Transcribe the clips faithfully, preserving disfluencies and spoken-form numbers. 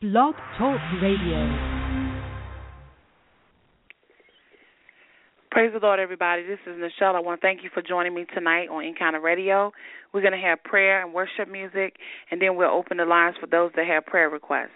Blog Talk Radio. Praise the Lord, everybody. This is Nichelle. I want to thank you for joining me tonight on Encounter Radio. We're going to have prayer and worship music, and then we'll open the lines for those that have prayer requests.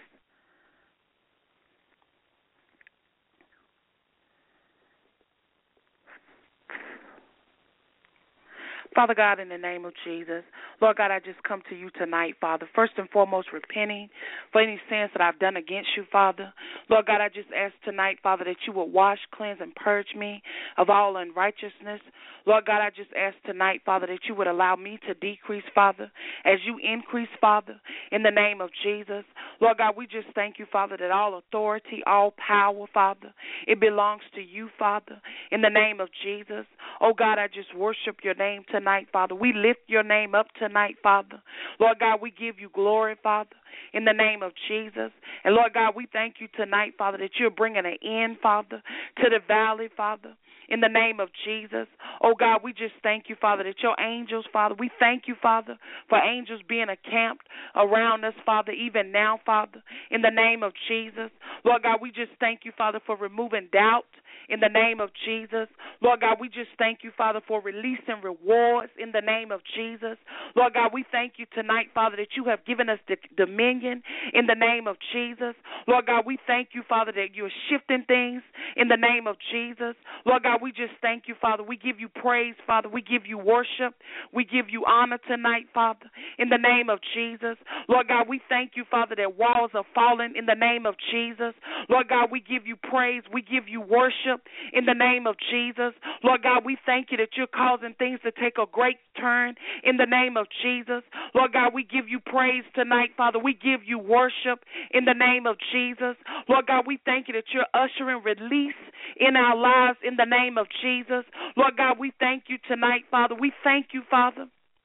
Father God, in the name of Jesus, Lord God, I just come to you tonight, Father, first and foremost repenting for any sins that I've done against you, Father. Lord God, I just ask tonight, Father, that you will wash, cleanse, and purge me of all unrighteousness. Lord God, I just ask tonight, Father, that you would allow me to decrease, Father, as you increase, Father, in the name of Jesus. Lord God, we just thank you, Father, that all authority, all power, Father, it belongs to you, Father, in the name of Jesus. Oh God, I just worship your name tonight, Father. We lift your name up tonight, Father. Lord God, we give you glory, Father, in the name of Jesus. And Lord God, we thank you tonight, Father, that you're bringing an end, Father, to the valley, Father, in the name of Jesus. Oh God, we just thank you, Father, that your angels, Father, we thank you, Father, for angels being encamped around us, Father, even now, Father, in the name of Jesus. Lord God, we just thank you, Father, for removing doubt in the name of Jesus. Lord God, we just thank you, Father, for releasing rewards in the name of Jesus. Lord God, we thank you tonight, Father, that you have given us the dominion in the name of Jesus. Lord God, we thank you, Father, that you're shifting things in the name of Jesus. Lord God, we just thank you, Father. We give you praise, Father. We give you worship. We give you honor tonight, Father, in the name of Jesus. Lord God, we thank you, Father, that walls are falling in the name of Jesus. Lord God, we give you praise. We give you worship in the name of Jesus. Lord God, we thank you that you're causing things to take a great turn in the name of Jesus. Lord God, we give you praise tonight, Father. We give you worship in the name of Jesus. Lord God, we thank you that you're ushering release in our lives in the name of Jesus. Lord God, we thank you tonight, Father. We thank you, Father,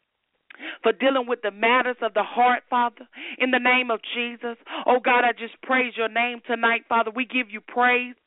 for dealing with the matters of the heart, Father, in the name of Jesus. Oh, God, I just praise your name tonight, Father. We give you praise.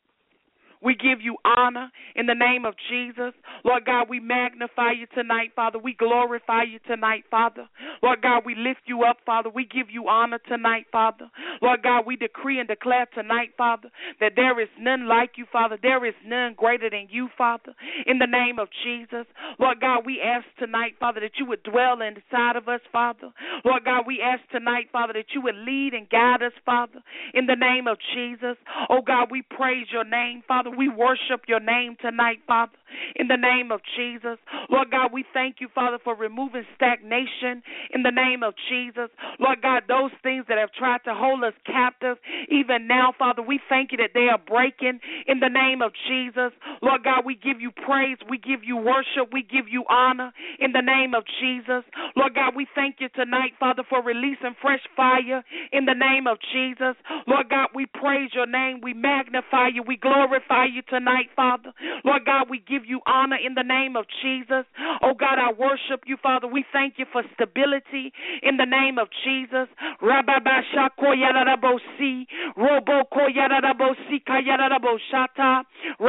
We give you honor in the name of Jesus. Lord God, we magnify you tonight, Father. We glorify you tonight, Father. Lord God, we lift you up, Father. We give you honor tonight, Father. Lord God, we decree and declare tonight, Father, that there is none like you, Father. There is none greater than you, Father, in the name of Jesus. Lord God, we ask tonight, Father, that you would dwell inside of us, Father. Lord God, we ask tonight, Father, that you would lead and guide us, Father, in the name of Jesus. Oh God, we praise your name, Father. We worship your name tonight, Father, in the name of Jesus. Lord God, we thank you, Father, for removing stagnation in the name of Jesus. Lord God, those things that have tried to hold us captive, even now, Father, we thank you that they are breaking in the name of Jesus. Lord God, we give you praise. We give you worship. We give you honor in the name of Jesus. Lord God, we thank you tonight, Father, for releasing fresh fire in the name of Jesus. Lord God, we praise your name. We magnify you. We glorify you tonight, Father. Lord God, we give you honor in the name of Jesus. Oh God, I worship you, Father. We thank you for stability in the name of Jesus. Rababashakoyararabosi, robokoyararabosi, kayararaboshata,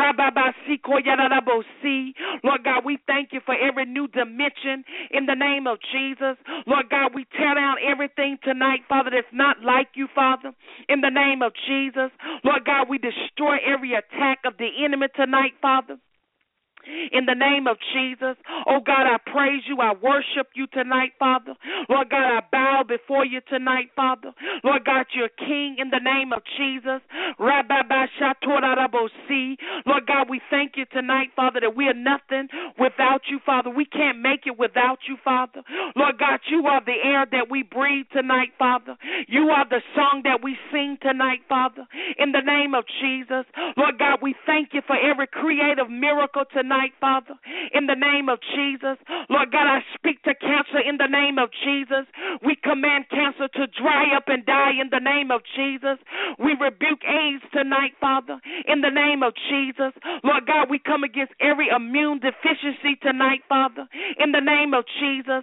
rababasikoyararabosi. Lord God, we thank you for every new dimension in the name of Jesus. Lord God, we tear down everything tonight, Father, that's not like you, Father, in the name of Jesus. Lord God, we destroy every attack of the enemy tonight, Father, in the name of Jesus. Oh God, I praise you. I worship you tonight, Father. Lord God, I bow before you tonight, Father. Lord God, you're King in the name of Jesus. Lord God, we thank you tonight, Father, that we are nothing without you, Father. We can't make it without you, Father. Lord God, you are the air that we breathe tonight, Father. You are the song that we sing tonight, Father, in the name of Jesus. Lord God, we thank you for every creative miracle tonight. Tonight, Father, in the name of Jesus. Lord God, I speak to cancer in the name of Jesus. We command cancer to dry up and die in the name of Jesus. We rebuke AIDS tonight, Father, in the name of Jesus. Lord God, we come against every immune deficiency tonight, Father, in the name of Jesus.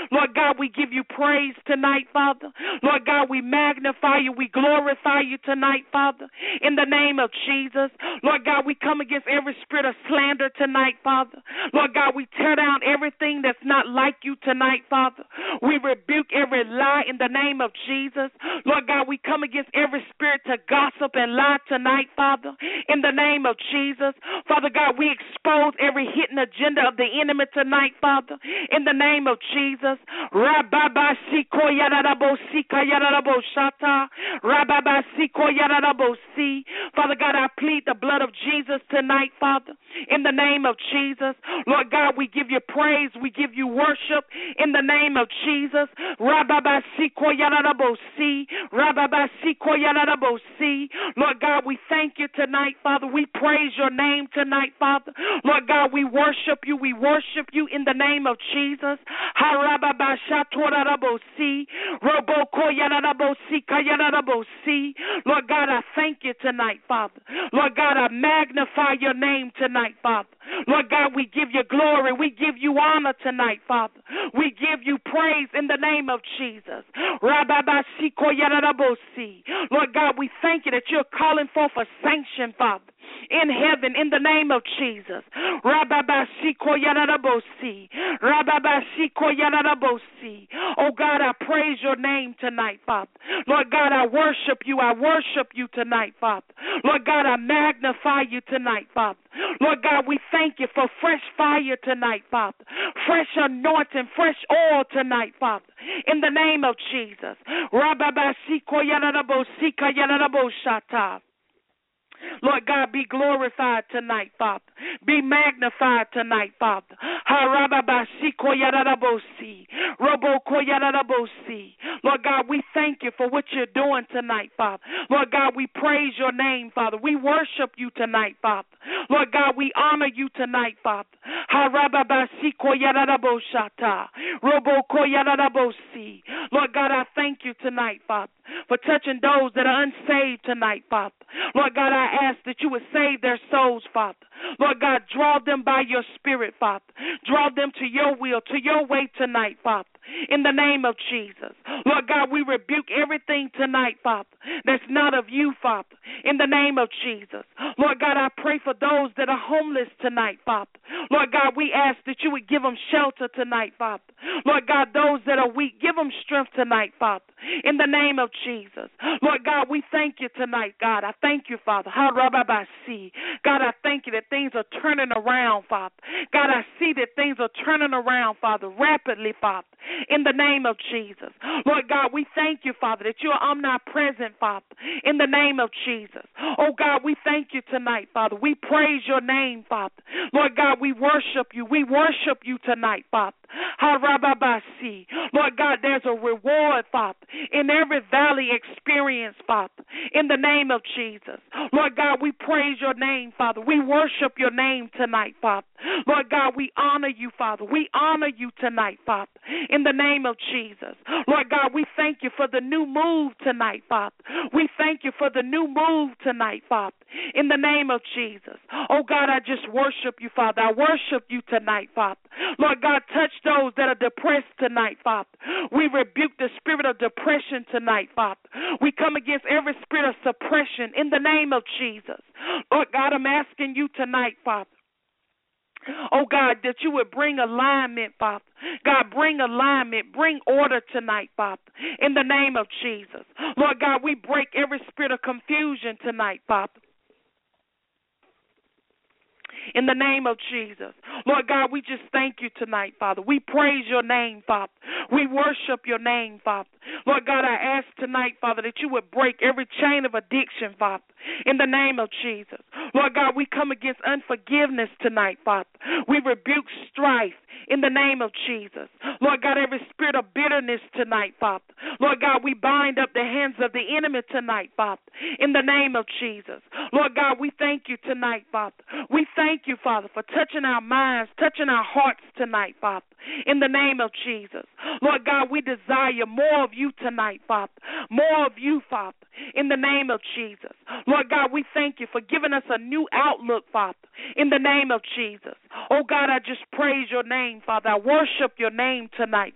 Lord God, we give you praise tonight, Father. Lord God, we magnify you. We glorify you tonight, Father, in the name of Jesus. Lord God, we come against every spirit of slander tonight, Father. Lord God, we tear down everything that's not like you tonight, Father. We rebuke every lie in the name of Jesus. Lord God, we come against every spirit to gossip and lie tonight, Father, in the name of Jesus. Father God, we expose every hidden agenda of the enemy tonight, Father, in the name of Jesus. Father God, I plead the blood of Jesus tonight, Father, in the name of Jesus. Lord God, we give you praise. We give you worship in the name of Jesus. Lord God, we thank you tonight, Father. We praise your name tonight, Father. Lord God, we worship you. We worship you in the name of Jesus. Lord God, I thank you tonight, Father. Lord God, I magnify your name tonight, Father. Lord God, we give you glory. We give you honor tonight, Father. We give you praise in the name of Jesus. Lord God, we thank you that you're calling forth a sanction, Father, in heaven in the name of Jesus. Oh God, I praise your name tonight, Father. Lord God, I worship you. I worship you tonight, Father. Lord God, I magnify you tonight, Father. Lord God, we thank you for fresh fire tonight, Father. Fresh anointing, fresh oil tonight, Father. In the name of Jesus. Lord God, be glorified tonight, Father. Be magnified tonight, Father. Lord God, we thank you for what you're doing tonight, Father. Lord God, we praise your name, Father. We worship you tonight, Father. Lord God, we honor you tonight, Father. Lord God, I thank you tonight, Father, for touching those that are unsaved tonight, Father. Lord God, I ask that you would save their souls, Father. Lord God, draw them by your spirit, Father. Draw them to your will, to your way tonight, Father, in the name of Jesus. Lord God, we rebuke everything tonight, Father, that's not of you, Father, in the name of Jesus. Lord God, I pray for those that are homeless tonight, Father. Lord God, we ask that you would give them shelter tonight, Father. Lord God, those that are weak, give them strength tonight, Father, in the name of Jesus. Lord God, we thank you tonight, God. I thank you, Father. God, I thank you that things are turning around, Father. God, I see that things are turning around, Father, rapidly, Father, in the name of Jesus. Lord God, we thank you, Father, that you are omnipresent, Father, in the name of Jesus. Oh God, we thank you tonight, Father. We praise your name, Father. Lord God, we worship you. We worship you tonight, Father. Lord God, there's a reward, Father, in every valley experience, Father, in the name of Jesus. Lord God, we praise your name, Father. We worship your name tonight, Father. Lord God, we honor you, Father. We honor you tonight, Father, in the name of Jesus. Lord God, we thank you for the new move tonight, Father. We thank you for the new move tonight, Father, in the name of Jesus. Oh God, I just worship you, Father. I worship you tonight, Father. Lord God, touch those that are depressed tonight, Father. We rebuke the spirit of depression tonight, Father. We come against every spirit of suppression in the name of Jesus. Lord God, I'm asking you tonight, Father, oh God, that you would bring alignment, Father. God, bring alignment, bring order tonight, Father, in the name of Jesus. Lord God, we break every spirit of confusion tonight, Father, in the name of Jesus. Lord God, we just thank you tonight, Father. We praise your name, Father. We worship your name, Father. Lord God, I ask tonight, Father, that you would break every chain of addiction, Father, in the name of Jesus. Lord God, we come against unforgiveness tonight, Father. We rebuke strife in the name of Jesus. Lord God, every spirit of bitterness tonight, Father. Lord God, we bind up the hands of the enemy tonight, Father, in the name of Jesus. Lord God, we thank you tonight, Father. We thank you, Father, for touching our minds, touching our hearts tonight, Father, in the name of Jesus. Lord God, we desire more of you tonight, Father, more of you, Father, in the name of Jesus. Lord God, we thank you for giving us a new outlook, Father, in the name of Jesus. Oh God, I just praise your name, Father. I worship your name tonight, Father.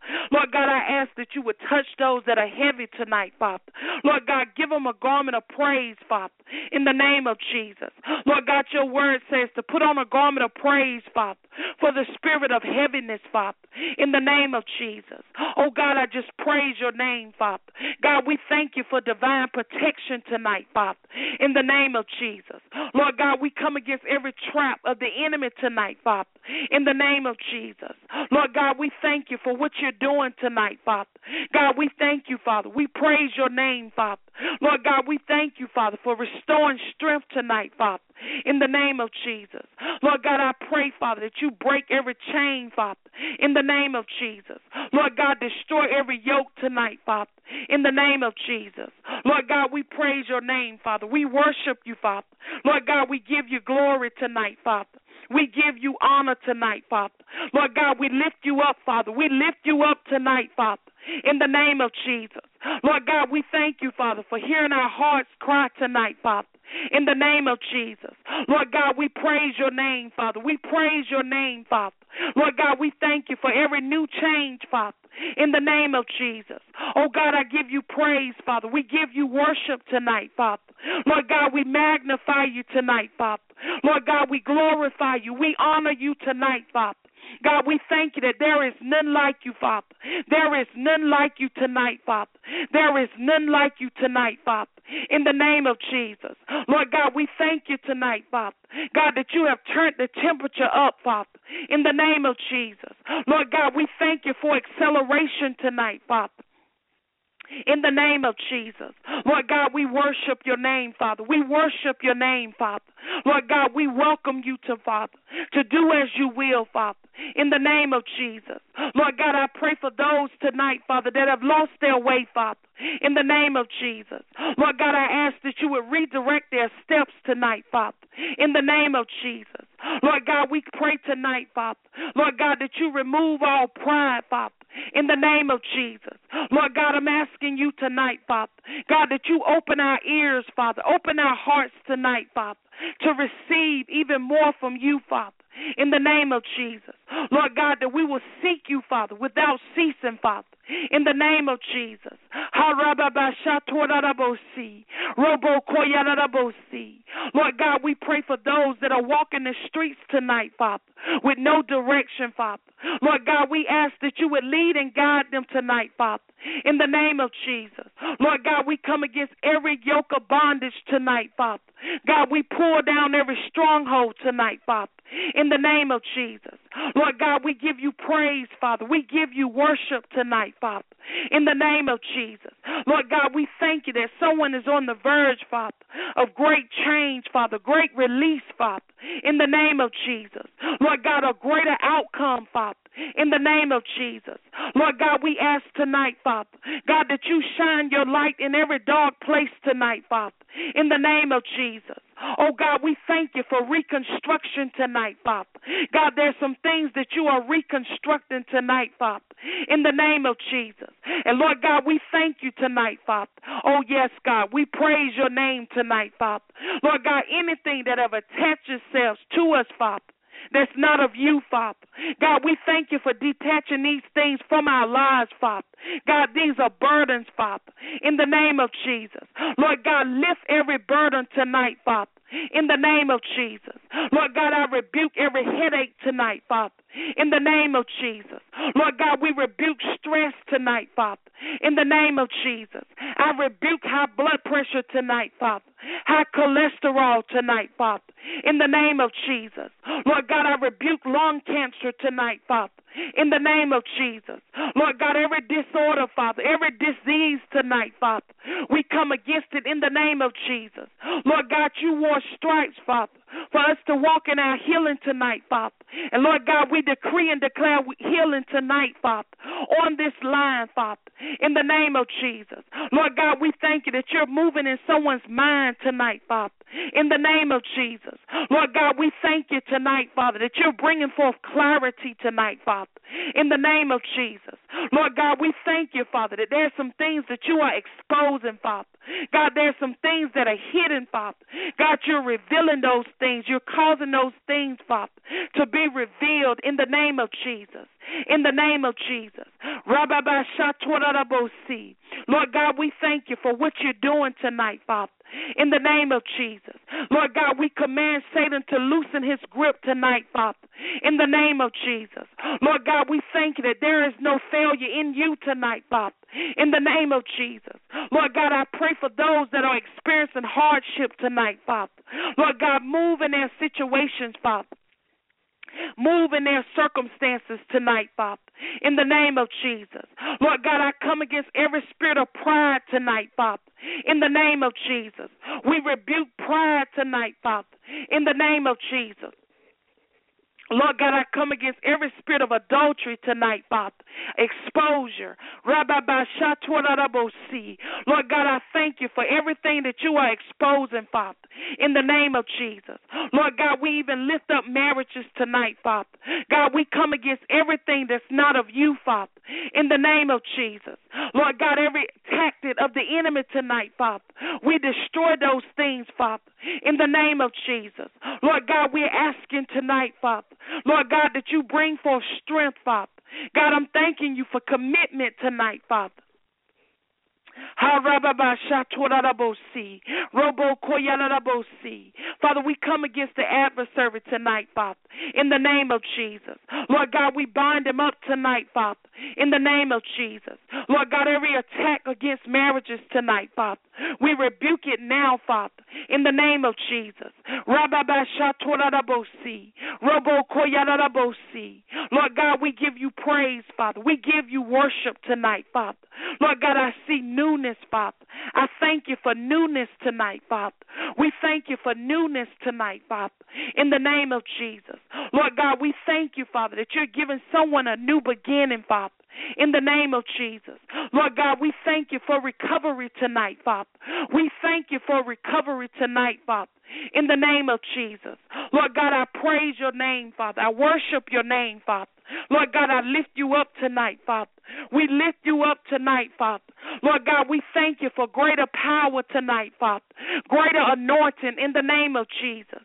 Lord God, I ask that you would touch those that are heavy tonight, Father. Lord God, give them a garment of praise, Father, in the name of Jesus. Lord God, your word says to put on a garment of praise, Father, for the spirit of heaviness, Father, in the name of Jesus. Oh God, I just praise your name, Father. God, we thank you for divine protection tonight, Father, in the name of Jesus. Lord God, we come against every trap of the enemy tonight, Father, in the name of Jesus. Lord God, we thank you for what you're doing tonight, Father. God, we thank you, Father. We praise your name, Father. Lord God, we thank you, Father, for restoring strength tonight, Father, in the name of Jesus. Lord God, I pray, Father, that you break every chain, Father, in the name of Jesus. Lord God, destroy every yoke tonight, Father, in the name of Jesus. Lord God, we praise your name, Father. We worship you, Father. Lord God, we give you glory tonight, Father. We give you honor tonight, Father. Lord God, we lift you up, Father. We lift you up tonight, Father, in the name of Jesus. Lord God, we thank you, Father, for hearing our hearts cry tonight, Father, in the name of Jesus. Lord God, we praise your name, Father. We praise your name, Father. Lord God, we thank you for every new change, Father, in the name of Jesus. Oh God, I give you praise, Father. We give you worship tonight, Father. Lord God, we magnify you tonight, Father. Lord God, we glorify you. We honor you tonight, Father. God, we thank you that there is none like you, Father. There is none like you tonight, Father. There is none like you tonight, Father, in the name of Jesus. Lord God, we thank you tonight, Father. God, that you have turned the temperature up, Father, in the name of Jesus. Lord God, we thank you for acceleration tonight, Father, in the name of Jesus. Lord God, we worship your name, Father. We worship your name, Father. Lord God, we welcome you to, Father, to do as you will, Father, in the name of Jesus. Lord God, I pray for those tonight, Father, that have lost their way, Father, in the name of Jesus. Lord God, I ask that you would redirect their steps tonight, Father, in the name of Jesus. Lord God, we pray tonight, Father, Lord God, that you remove all pride, Father, in the name of Jesus. Lord God, I'm asking you tonight, Father, God, that you open our ears, Father, open our hearts tonight, Father, to receive even more from you, Father, in the name of Jesus. Lord God, that we will seek you, Father, without ceasing, Father, in the name of Jesus. Lord God, we pray for those that are walking the streets tonight, Father, with no direction, Father. Lord God, we ask that you would lead and guide them tonight, Father, in the name of Jesus. Lord God, we come against every yoke of bondage tonight, Father. God, we pull down every stronghold tonight, Father, in the name of Jesus. Lord God, we give you praise, Father. We give you worship tonight, Father, in the name of Jesus. Lord God, we thank you that someone is on the verge, Father, of great change, Father, great release, Father, in the name of Jesus. Lord God, a greater outcome, Father, in the name of Jesus. Lord God, we ask tonight, Father, God, that you shine your light in every dark place tonight, Father, in the name of Jesus. Oh, God, we thank you for reconstruction tonight, Father. God, there's some things that you are reconstructing tonight, Father, in the name of Jesus. And, Lord God, we thank you tonight, Father. Oh, yes, God, we praise your name tonight, Father. Lord God, anything that ever attached itself to us, Father, that's not of you, Father. God, we thank you for detaching these things from our lives, Father. God, these are burdens, Father, in the name of Jesus. Lord God, lift every burden tonight, Father, in the name of Jesus. Lord God, I rebuke every headache tonight, Father, in the name of Jesus. Lord God, we rebuke stress tonight, Father, in the name of Jesus. I rebuke high blood pressure tonight, Father, high cholesterol tonight, Father, in the name of Jesus. Lord God, I rebuke lung cancer tonight, Father, in the name of Jesus. Lord God, every disorder, Father, every disease tonight, Father, we come against it in the name of Jesus. Lord God, you wore stripes, Father, for us to walk in our healing tonight, Father. And Lord God, we decree and declare healing tonight, Father, on this line, Father, in the name of Jesus. Lord God, we thank you that you're moving in someone's mind tonight, Father, in the name of Jesus. Lord God, we thank you tonight, Father, that you're bringing forth clarity tonight, Father, in the name of Jesus. Lord God, we thank you, Father, that there's some things that you are exposing, Father. God, there's some things that are hidden, Father. God, you're revealing those things. You're causing those things, Father, to be revealed in the name of Jesus. In the name of Jesus. Rababashatwarabosi. Lord God, we thank you for what you're doing tonight, Father. In the name of Jesus. Lord God, we command Satan to loosen his grip tonight, Father. In the name of Jesus. Lord God, we thank you that there is no failure in you tonight, Father. In the name of Jesus. Lord God, I pray for those that are experiencing hardship tonight, Father. Lord God, move in their situations, Father. Move in their circumstances tonight, Father, in the name of Jesus. Lord God, I come against every spirit of pride tonight, Father, in the name of Jesus. We rebuke pride tonight, Father, in the name of Jesus. Lord God, I come against every spirit of adultery tonight, Father. Exposure. Lord God, I thank you for everything that you are exposing, Father, in the name of Jesus. Lord God, we even lift up marriages tonight, Father. God, we come against everything that's not of you, Father, in the name of Jesus. Lord God, every tactic of the enemy tonight, Father, we destroy those things, Father, in the name of Jesus. Lord God, we're asking tonight, Father, Lord God, that you bring forth strength, Father. God, I'm thanking you for commitment tonight, Father. Father, we come against the adversary tonight, Father, in the name of Jesus. Lord God, we bind him up tonight, Father, in the name of Jesus. Lord God, every attack against marriages tonight, Father, we rebuke it now, Father, in the name of Jesus. Lord God, we give you praise, Father. We give you worship tonight, Father. Lord God, I see newness, Father. I thank you for newness tonight, Father. We thank you for newness tonight, Father, in the name of Jesus. Lord God, we thank you, Father, that you're giving someone a new beginning, Father, in the name of Jesus. Lord God, we thank you for recovery tonight, Father. We thank you for recovery tonight, Father, in the name of Jesus. Lord God, I praise your name, Father. I worship your name, Father. Lord God, I lift you up tonight, Father. We lift you up tonight, Father. Lord God, we thank you for greater power tonight, Father. Greater anointing in the name of Jesus.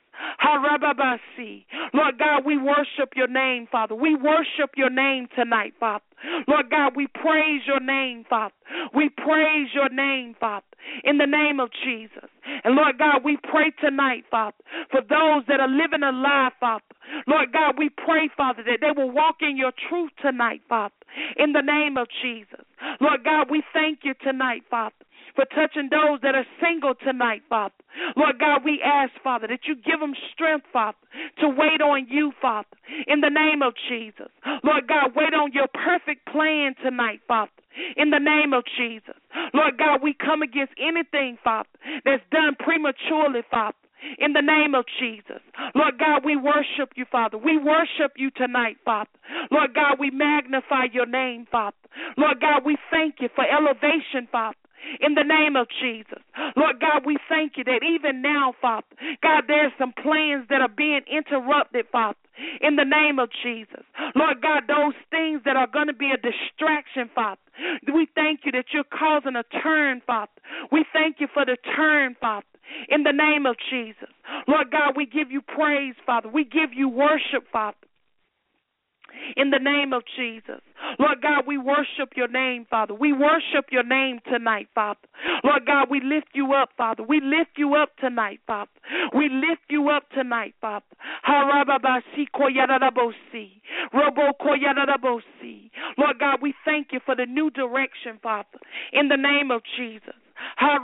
Lord God, we worship your name, Father. We worship your name tonight, Father. Lord God, we praise your name, Father. We praise your name, Father, in the name of Jesus. And Lord God, we pray tonight, Father, for those that are living a lie, Father. Lord God, we pray, Father, that they will walk in your truth tonight, Father, in the name of Jesus. Lord God, we thank you tonight, Father, for touching those that are single tonight, Father. Lord God, we ask, Father, that you give them strength, Father, to wait on you, Father, in the name of Jesus. Lord God, wait on your perfect plan tonight, Father, in the name of Jesus. Lord God, we come against anything, Father, that's done prematurely, Father, in the name of Jesus. Lord God, we worship you, Father. We worship you tonight, Father. Lord God, we magnify your name, Father. Lord God, we thank you for elevation, Father, in the name of Jesus. Lord God, we thank you that even now, Father, God, there's some plans that are being interrupted, Father, in the name of Jesus. Lord God, those things that are going to be a distraction, Father, we thank you that you're causing a turn, Father. We thank you for the turn, Father, in the name of Jesus. Lord God, we give you praise, Father. We give you worship, Father, in the name of Jesus. Lord God, we worship your name, Father. We worship your name tonight, Father. Lord God, we lift you up, Father. We lift you up tonight, Father. We lift you up tonight, Father. Lord God, we thank you for the new direction, Father, in the name of Jesus. And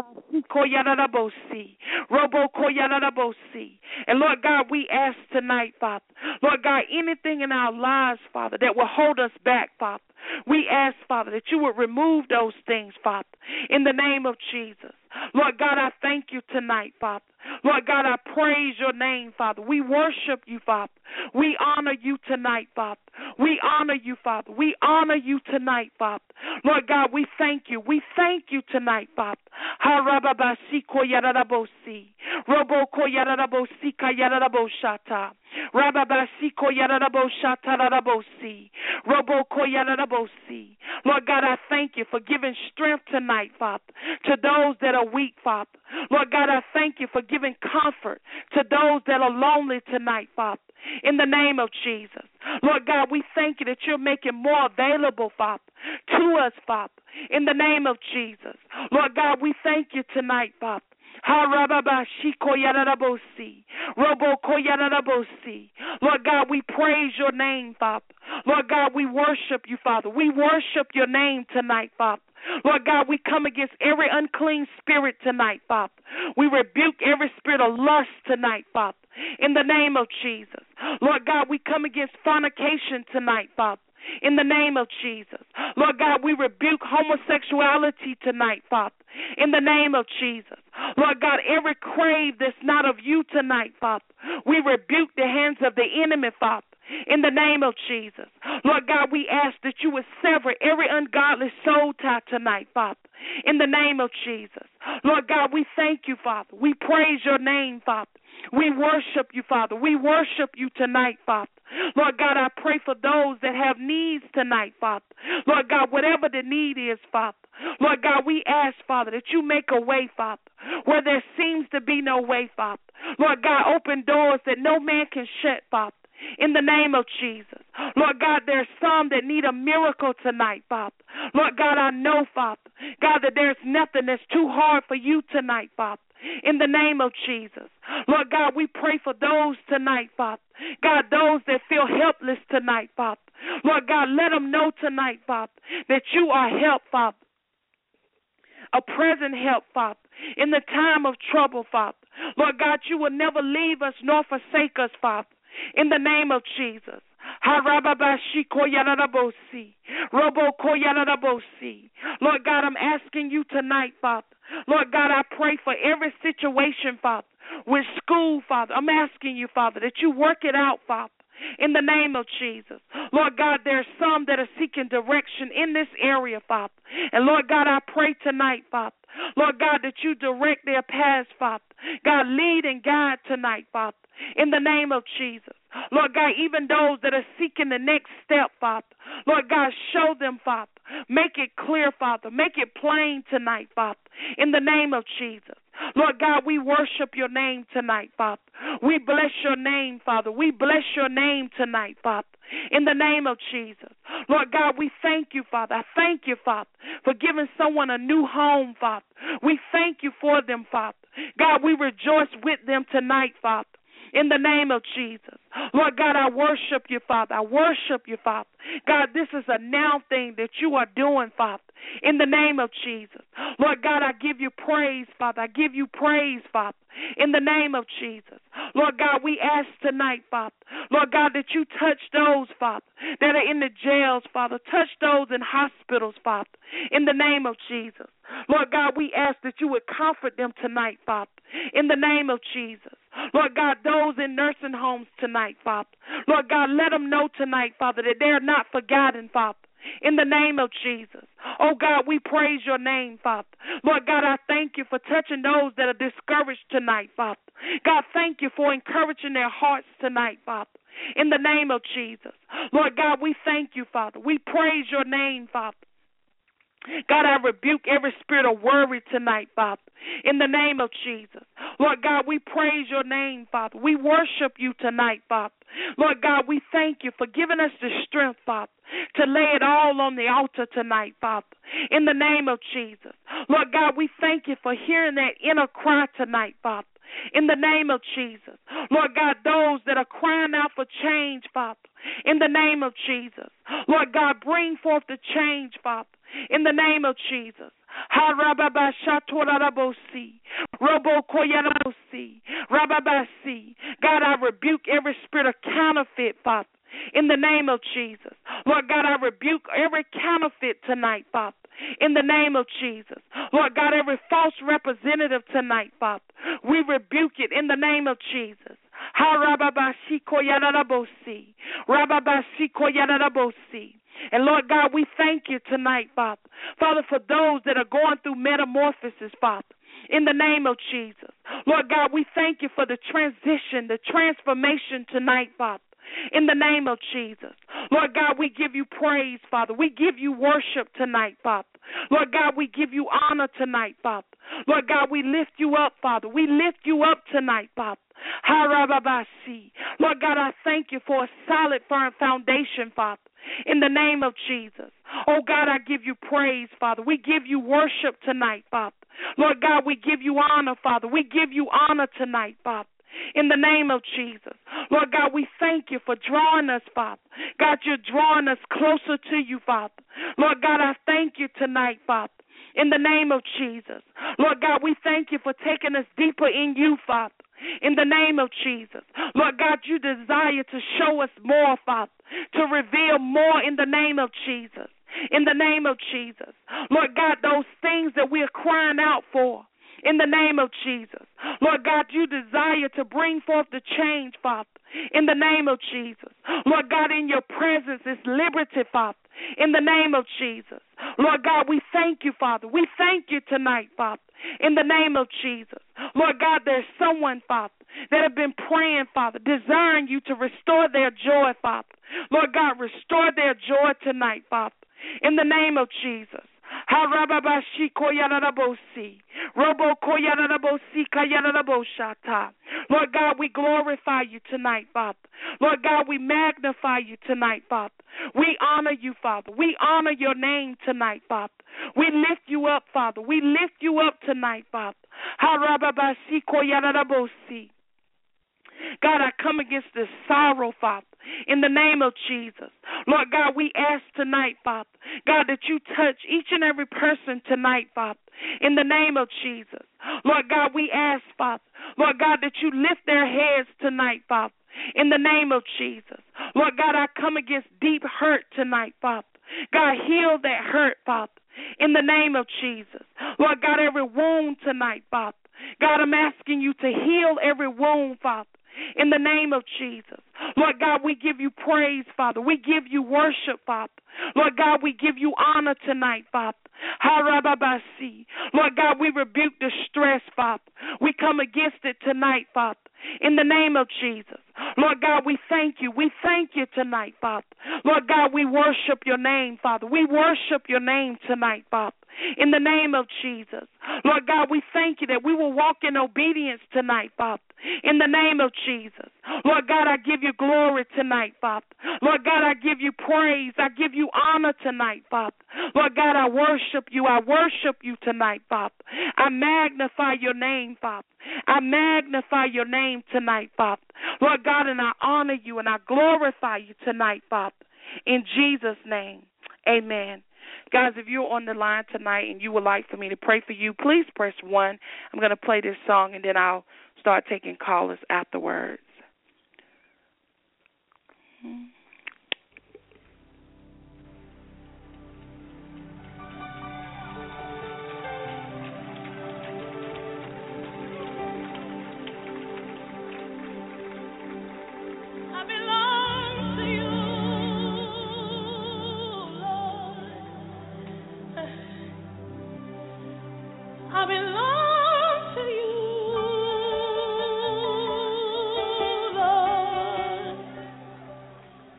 Lord God, we ask tonight, Father, Lord God, anything in our lives, Father, that will hold us back, Father, we ask, Father, that you would remove those things, Father, in the name of Jesus. Lord God, I thank you tonight, Father. Lord God, I praise your name, Father. We worship you, Father. We honor you tonight, Father. We honor you, Father. We honor you tonight, Father. Lord God, we thank you. We thank you tonight, Father. Rababasi koyarabo shatarabosi. Robo koyarabosi. Lord God, I thank you for giving strength tonight, Father, to those that are weak, Father. Lord God, I thank you for giving comfort to those that are lonely tonight, Father. In the name of Jesus. Lord God, we thank you that you're making more available, Father, to us, Father. In the name of Jesus. Lord God, we thank you tonight, Father. Lord God, we praise your name, Father. Lord God, we worship you, Father. We worship your name tonight, Father. Lord God, we come against every unclean spirit tonight, Father. We rebuke every spirit of lust tonight, Father, in the name of Jesus. Lord God, we come against fornication tonight, Father, in the name of Jesus. Lord God, we rebuke homosexuality tonight, Father, in the name of Jesus. Lord God, every crave that's not of you tonight, Father, we rebuke the hands of the enemy, Father, in the name of Jesus. Lord God, we ask that you would sever every ungodly soul tie tonight, Father, in the name of Jesus. Lord God, we thank you, Father. We praise your name, Father. We worship you, Father. We worship you tonight, Father. Lord God, I pray for those that have needs tonight, Father. Lord God, whatever the need is, Father. Lord God, we ask, Father, that you make a way, Father, where there seems to be no way, Father. Lord God, open doors that no man can shut, Father, in the name of Jesus. Lord God, there's some that need a miracle tonight, Father. Lord God, I know, Father, God, that there's nothing that's too hard for you tonight, Father, in the name of Jesus. Lord God, we pray for those tonight, Father. God, those that feel helpless tonight, Father. Lord God, let them know tonight, Father, that you are help, Father, a present help, Father, in the time of trouble, Father. Lord God, you will never leave us nor forsake us, Father, in the name of Jesus. Lord God, I'm asking you tonight, Father. Lord God, I pray for every situation, Father, with school, Father. I'm asking you, Father, that you work it out, Father, in the name of Jesus. Lord God, there's some that are seeking direction in this area, Father. And Lord God, I pray tonight, Father, Lord God, that you direct their paths, Father. God, lead and guide tonight, Father, in the name of Jesus. Lord God, even those that are seeking the next step, Father, Lord God, show them, Father. Make it clear, Father. Make it plain tonight, Father, in the name of Jesus. Lord God, we worship your name tonight, Father. We bless your name, Father. We bless your name tonight, Father, in the name of Jesus. Lord God, we thank you, Father. I thank you, Father, for giving someone a new home, Father. We thank you for them, Father. God, we rejoice with them tonight, Father, in the name of Jesus. Lord God, I worship you, Father. I worship you, Father. God, this is a now thing that you are doing, Father, in the name of Jesus. Lord God, I give you praise, Father. I give you praise, Father, in the name of Jesus. Lord God, we ask tonight, Father, Lord God, that you touch those, Father, that are in the jails, Father. Touch those in hospitals, Father, in the name of Jesus. Lord God, we ask that you would comfort them tonight, Father, in the name of Jesus. Lord God, those in nursing homes tonight, Father. Lord God, let them know tonight, Father, that they are not forgotten, Father, in the name of Jesus. Oh, God, we praise your name, Father. Lord God, I thank you for touching those that are discouraged tonight, Father. God, thank you for encouraging their hearts tonight, Father, in the name of Jesus. Lord God, we thank you, Father. We praise your name, Father. God, I rebuke every spirit of worry tonight, Father, in the name of Jesus. Lord God, we praise your name, Father. We worship you tonight, Father. Lord God, we thank you for giving us the strength, Father, to lay it all on the altar tonight, Father, in the name of Jesus. Lord God, we thank you for hearing that inner cry tonight, Father, in the name of Jesus. Lord God, those that are crying out for change, Father, in the name of Jesus. Lord God, bring forth the change, Father, in the name of Jesus. God, I rebuke every spirit of counterfeit, Father, in the name of Jesus. Lord God, I rebuke every counterfeit tonight, Father, in the name of Jesus. Lord God, every false representative tonight, Father, we rebuke it in the name of Jesus. And Lord God, we thank you tonight, Father. Father, for those that are going through metamorphosis, Father, in the name of Jesus. Lord God, we thank you for the transition, the transformation tonight, Father. In the name of Jesus. Lord God, we give you praise, Father. We give you worship tonight, Father. Lord God, we give you honor tonight, Father. Lord God, we lift you up, Father. We lift you up tonight, Father. Harababasi. Lord God, I thank you for a solid, firm foundation, Father. In the name of Jesus. Oh God, I give you praise, Father. We give you worship tonight, Father. Lord God, we give you honor, Father. We give you honor tonight, Father. In the name of Jesus. Lord God, we thank you for drawing us, Father. God, you're drawing us closer to you, Father. Lord God, I thank you tonight, Father. In the name of Jesus. Lord God, we thank you for taking us deeper in you, Father. In the name of Jesus. Lord God, you desire to show us more, Father, to reveal more in the name of Jesus. In the name of Jesus. Lord God, those things that we are crying out for. In the name of Jesus. Lord God, you desire to bring forth the change, Father. In the name of Jesus. Lord God, in your presence is liberty, Father. In the name of Jesus. Lord God, we thank you, Father. We thank you tonight, Father. In the name of Jesus. Lord God, there's someone, Father, that have been praying, Father, desiring you to restore their joy, Father. Lord God, restore their joy tonight, Father. In the name of Jesus. Harababashi koyarabosi. Robo koyarabosi kayaraboshata. Lord God, we glorify you tonight, Father. Lord God, we magnify you tonight, Father. We honor you, Father. We honor your name tonight, Father. We lift you up, Father. We lift you up tonight, Father. Harababashi koyarabosi. God, I come against this sorrow, Father, in the name of Jesus. Lord God, we ask tonight, Father, God, that you touch each and every person tonight, Father, in the name of Jesus. Lord God, we ask, Father, Lord God, that you lift their heads tonight, Father, in the name of Jesus. Lord God, I come against deep hurt tonight, Father. God, heal that hurt, Father, in the name of Jesus. Lord God, every wound tonight, Father. God, I'm asking you to heal every wound, Father. In the name of Jesus. Lord God, we give you praise, Father. We give you worship, Father. Lord God, we give you honor tonight, Father. Harababasi. Lord God, we rebuke the stress, Father. We come against it tonight, Father. In the name of Jesus. Lord God, we thank you. We thank you tonight, Father. Lord God, we worship your name, Father. We worship your name tonight, Father. In the name of Jesus. Lord God, we thank you that we will walk in obedience tonight, Father. In the name of Jesus. Lord God, I give you glory tonight, Father. Lord God, I give you praise. I give you honor tonight, Father. Lord God, I worship you. I worship you tonight, Father. I magnify your name, Father. I magnify your name tonight, Father. Lord God, and I honor you and I glorify you tonight, Father. In Jesus' name, amen. Guys, if you're on the line tonight and you would like for me to pray for you, please press one. I'm going to play this song and then I'll start taking callers afterwards. I belong to you, Lord.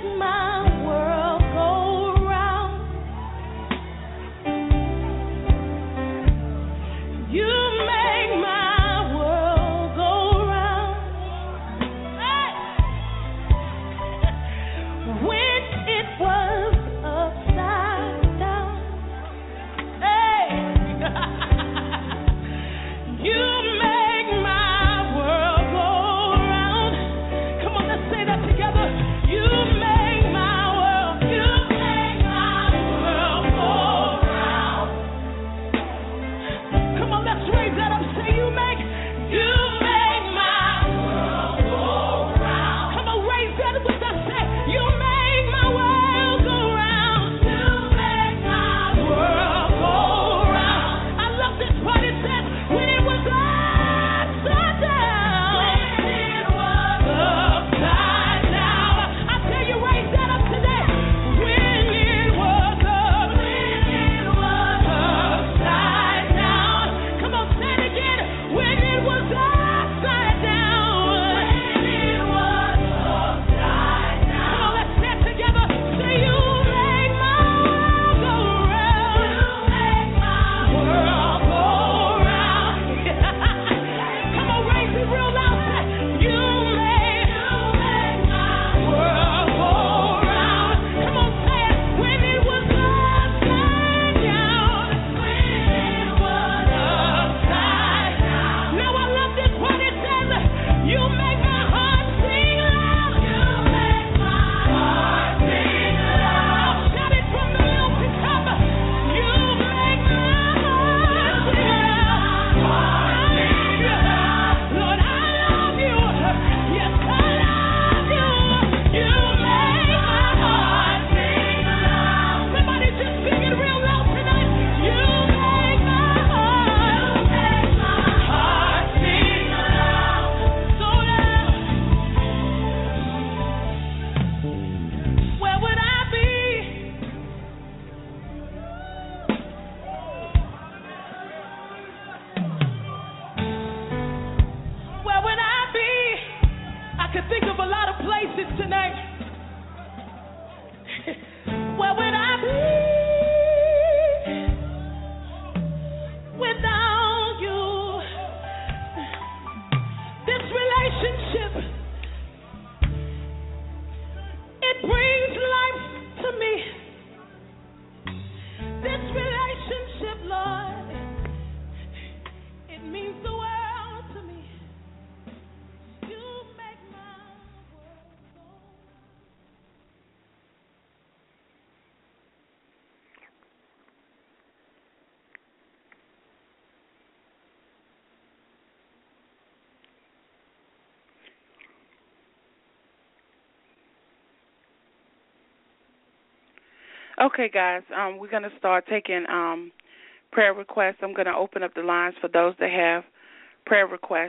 Okay, guys, um, we're going to start taking um, prayer requests. I'm going to open up the lines for those that have prayer requests.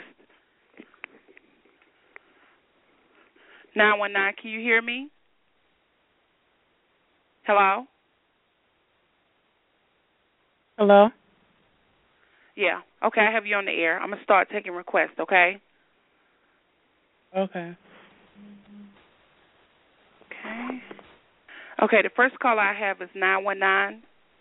nine one nine, can you hear me? Hello? Hello? Yeah. Okay, I have you on the air. I'm going to start taking requests, okay? Okay. Okay. Okay, the first call I have is nine one nine.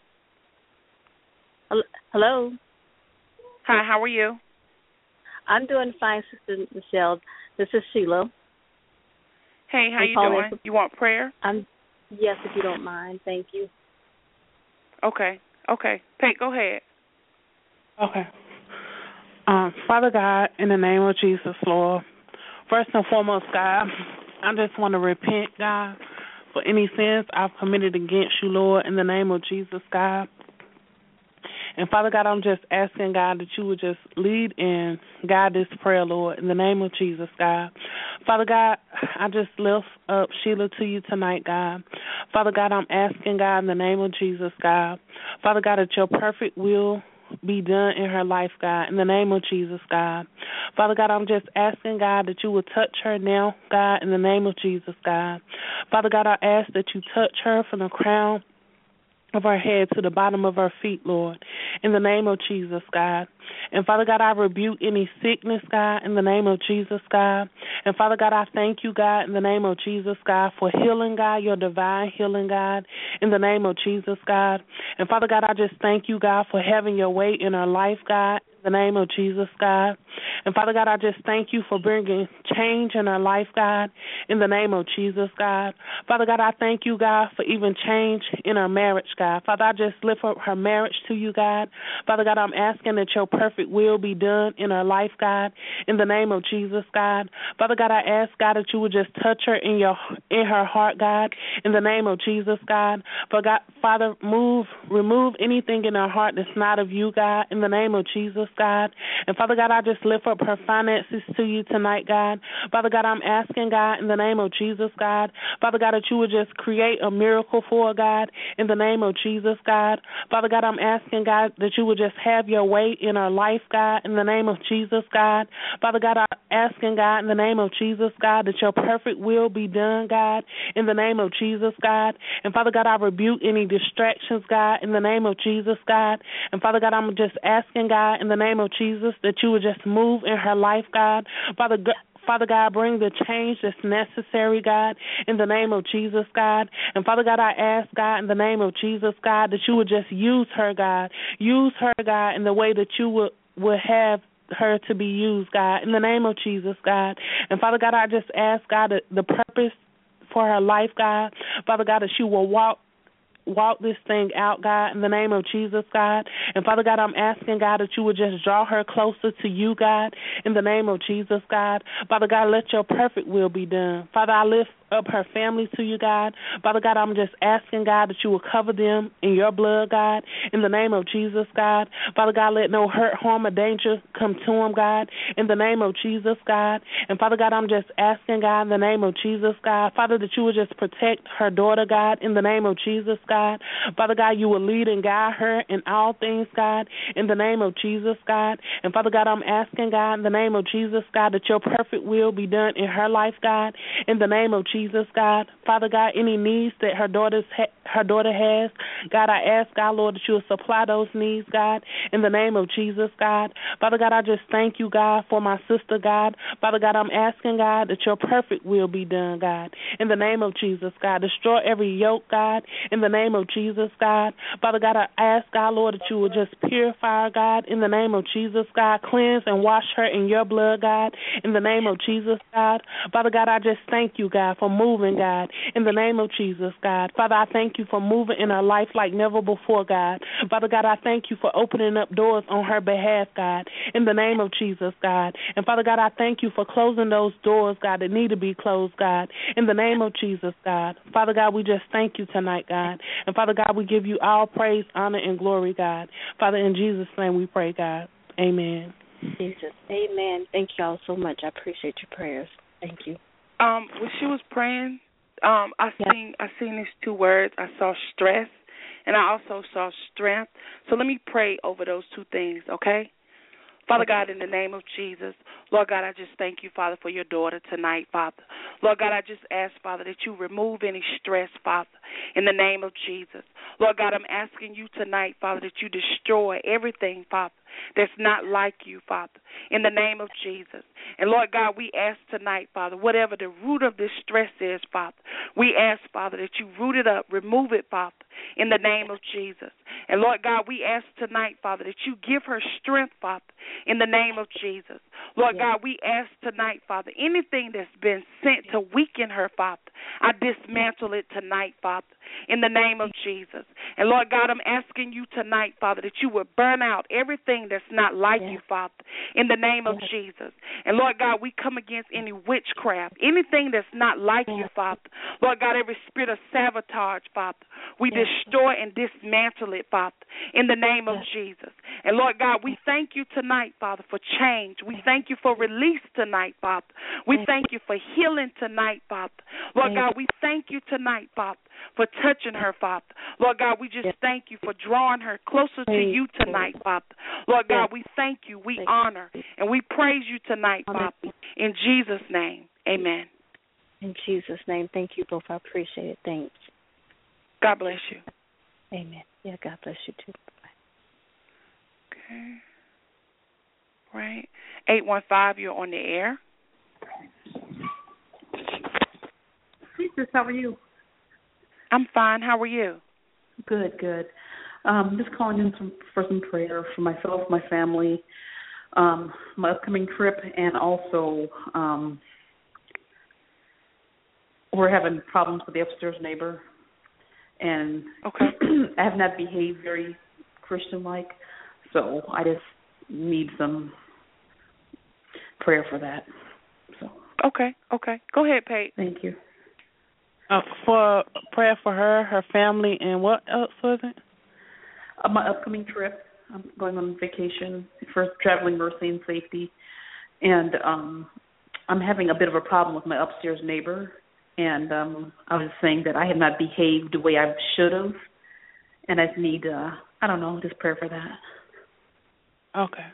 Hello. Hi, how are you? I'm doing fine, Sister Michelle. This is Sheila. Hey, how I'm you calling doing? for- You want prayer? I'm yes, if you don't mind. Thank you. Okay. Okay. Pate, go ahead. Okay. Um, Father God, in the name of Jesus, Lord, first and foremost, God, I just want to repent, God, for any sins I've committed against you, Lord, in the name of Jesus, God. And Father God, I'm just asking, God, that you would just lead and guide this prayer, Lord, in the name of Jesus, God. Father God, I just lift up Sheila to you tonight, God. Father God, I'm asking, God, in the name of Jesus, God. Father God, that your perfect will be done in her life, God, in the name of Jesus, God. Father God, I'm just asking, God, that you would touch her now, God, in the name of Jesus, God. Father God, I ask that you touch her from the crown of her head to the bottom of her feet, Lord, in the name of Jesus, God. And, Father God, I rebuke any sickness, God, in the name of Jesus, God. And, Father God, I thank you, God, in the name of Jesus, God, for healing, God, your divine healing, God, in the name of Jesus, God. And, Father God, I just thank you, God, for having your way in her life, God, in the name of Jesus, God. And, Father God, I just thank you for bringing change in her life, God, in the name of Jesus, God. Father God, I thank you, God, for even change in her marriage, God. Father, I just lift up her marriage to you, God. Father God, I'm asking that your perfect will be done in her life, God, in the name of Jesus, God. Father God, I ask, God, that you would just touch her in your in her heart, God, in the name of Jesus, God. For God, Father, move, remove anything in her heart that's not of you, God, in the name of Jesus, God. And Father God, I just lift up her finances to you tonight, God. Father God, I'm asking, God, in the name of Jesus, God, Father God, that you would just create a miracle for her, God, in the name of Jesus, God. Father God, I'm asking, God, that you would just have your way in her life, God, in the name of Jesus, God. Father God, I'm asking, God, in the name of Jesus, God, that your perfect will be done, God, in the name of Jesus, God. And Father God, I rebuke any distractions, God, in the name of Jesus, God. And Father God, I'm just asking, God, in the name of Jesus, that you would just move in her life, God. Father God, Father God, bring the change that's necessary, God, in the name of Jesus, God. And Father God, I ask, God, in the name of Jesus, God, that you would just use her, God. Use her, God, in the way that you would, would have her to be used, God, in the name of Jesus, God. And Father God, I just ask, God, that the purpose for her life, God, Father God, that she will walk walk this thing out, God, in the name of Jesus, God. And Father God, I'm asking, God, that you would just draw her closer to you, God, in the name of Jesus, God. Father God, let your perfect will be done. Father, I lift up her family to you, God. Father God, I'm just asking, God, that you will cover them in your blood, God, in the name of Jesus, God. Father God, let no hurt, harm, or danger come to them, God, in the name of Jesus, God. And Father God, I'm just asking, God, in the name of Jesus, God, Father, that you would just protect her daughter, God, in the name of Jesus, God. Father God, you will lead and guide her in all things, God, in the name of Jesus, God. And Father God, I'm asking, God, in the name of Jesus, God, that your perfect will be done in her life, God, in the name of Jesus, God. Father God, any needs that her daughter's ha- her daughter has, God, I ask, God, Lord, that you will supply those needs, God, in the name of Jesus, God. Father God, I just thank you, God, for my sister, God. Father God, I'm asking, God, that your perfect will be done, God, in the name of Jesus, God. Destroy every yoke, God, in the name of Jesus, God. Father God, I ask, God, Lord, that you will just purify her, God, in the name of Jesus, God. Cleanse and wash her in your blood, God, in the name of Jesus, God. Father God, I just thank you, God, for moving, God, in the name of Jesus, God. Father, I thank you for moving in her life like never before, God. Father God, I thank you for opening up doors on her behalf, God, in the name of Jesus, God. And Father God, I thank you for closing those doors, God, that need to be closed, God, in the name of Jesus, God. Father God, we just thank you tonight, God. And Father God, we give you all praise, honor, and glory, God. Father, in Jesus' name we pray, God. Amen. Jesus. Amen. Thank you all so much. I appreciate your prayers. Thank you. Um, when she was praying, um, I Yeah. seen I seen these two words. I saw stress, and I also saw strength. So let me pray over those two things, okay? Father God, in the name of Jesus, Lord God, I just thank you, Father, for your daughter tonight, Father. Lord God, I just ask, Father, that you remove any stress, Father, in the name of Jesus. Lord God, I'm asking you tonight, Father, that you destroy everything, Father, that's not like you, Father, in the name of Jesus. And Lord God, we ask tonight, Father, whatever the root of this stress is, Father, we ask, Father, that you root it up, remove it, Father, in the name of Jesus. And Lord God, we ask tonight, Father, that you give her strength, Father, in the name of Jesus. Lord God, we ask tonight, Father, anything that's been sent to weaken her, Father, I dismantle it tonight, Father, in the name of Jesus. And Lord God, I'm asking you tonight, Father, that you would burn out everything that's not like you, Father, in the name of Jesus. And Lord God, we come against any witchcraft, anything that's not like you, Father. Lord God, every spirit of sabotage, Father, we destroy and dismantle it, Father, in the name of Jesus. And Lord God, we thank you tonight, Father, for change. We thank you for release tonight, Father. We thank you for healing tonight, Father. Lord God, we thank you tonight, Father, for touching her, Father. Lord God, we just thank you for drawing her closer to you tonight, Father. Lord God, we thank you, we honor, and we praise you tonight, Father. In Jesus' name, amen. In Jesus' name, thank you both. I appreciate it. Thanks. God bless you. Amen. Yeah, God bless you too. Bye. Okay. Right. eight one five, you're on the air. Hey, sis, how are you? I'm fine. How are you? Good, good. Um, just calling in some, for some prayer for myself, my family, um, my upcoming trip, and also um, we're having problems with the upstairs neighbor. And okay. I have not behaved very Christian-like, so I just need some prayer for that. So. Okay, okay. Go ahead, Pate. Thank you. Uh, for prayer for her, her family, and what else was it? Uh, my upcoming trip. I'm going on vacation for traveling mercy and safety, and um, I'm having a bit of a problem with my upstairs neighbor. And um, I was saying that I have not behaved the way I should have, and I need, uh, I don't know, just prayer for that. Okay.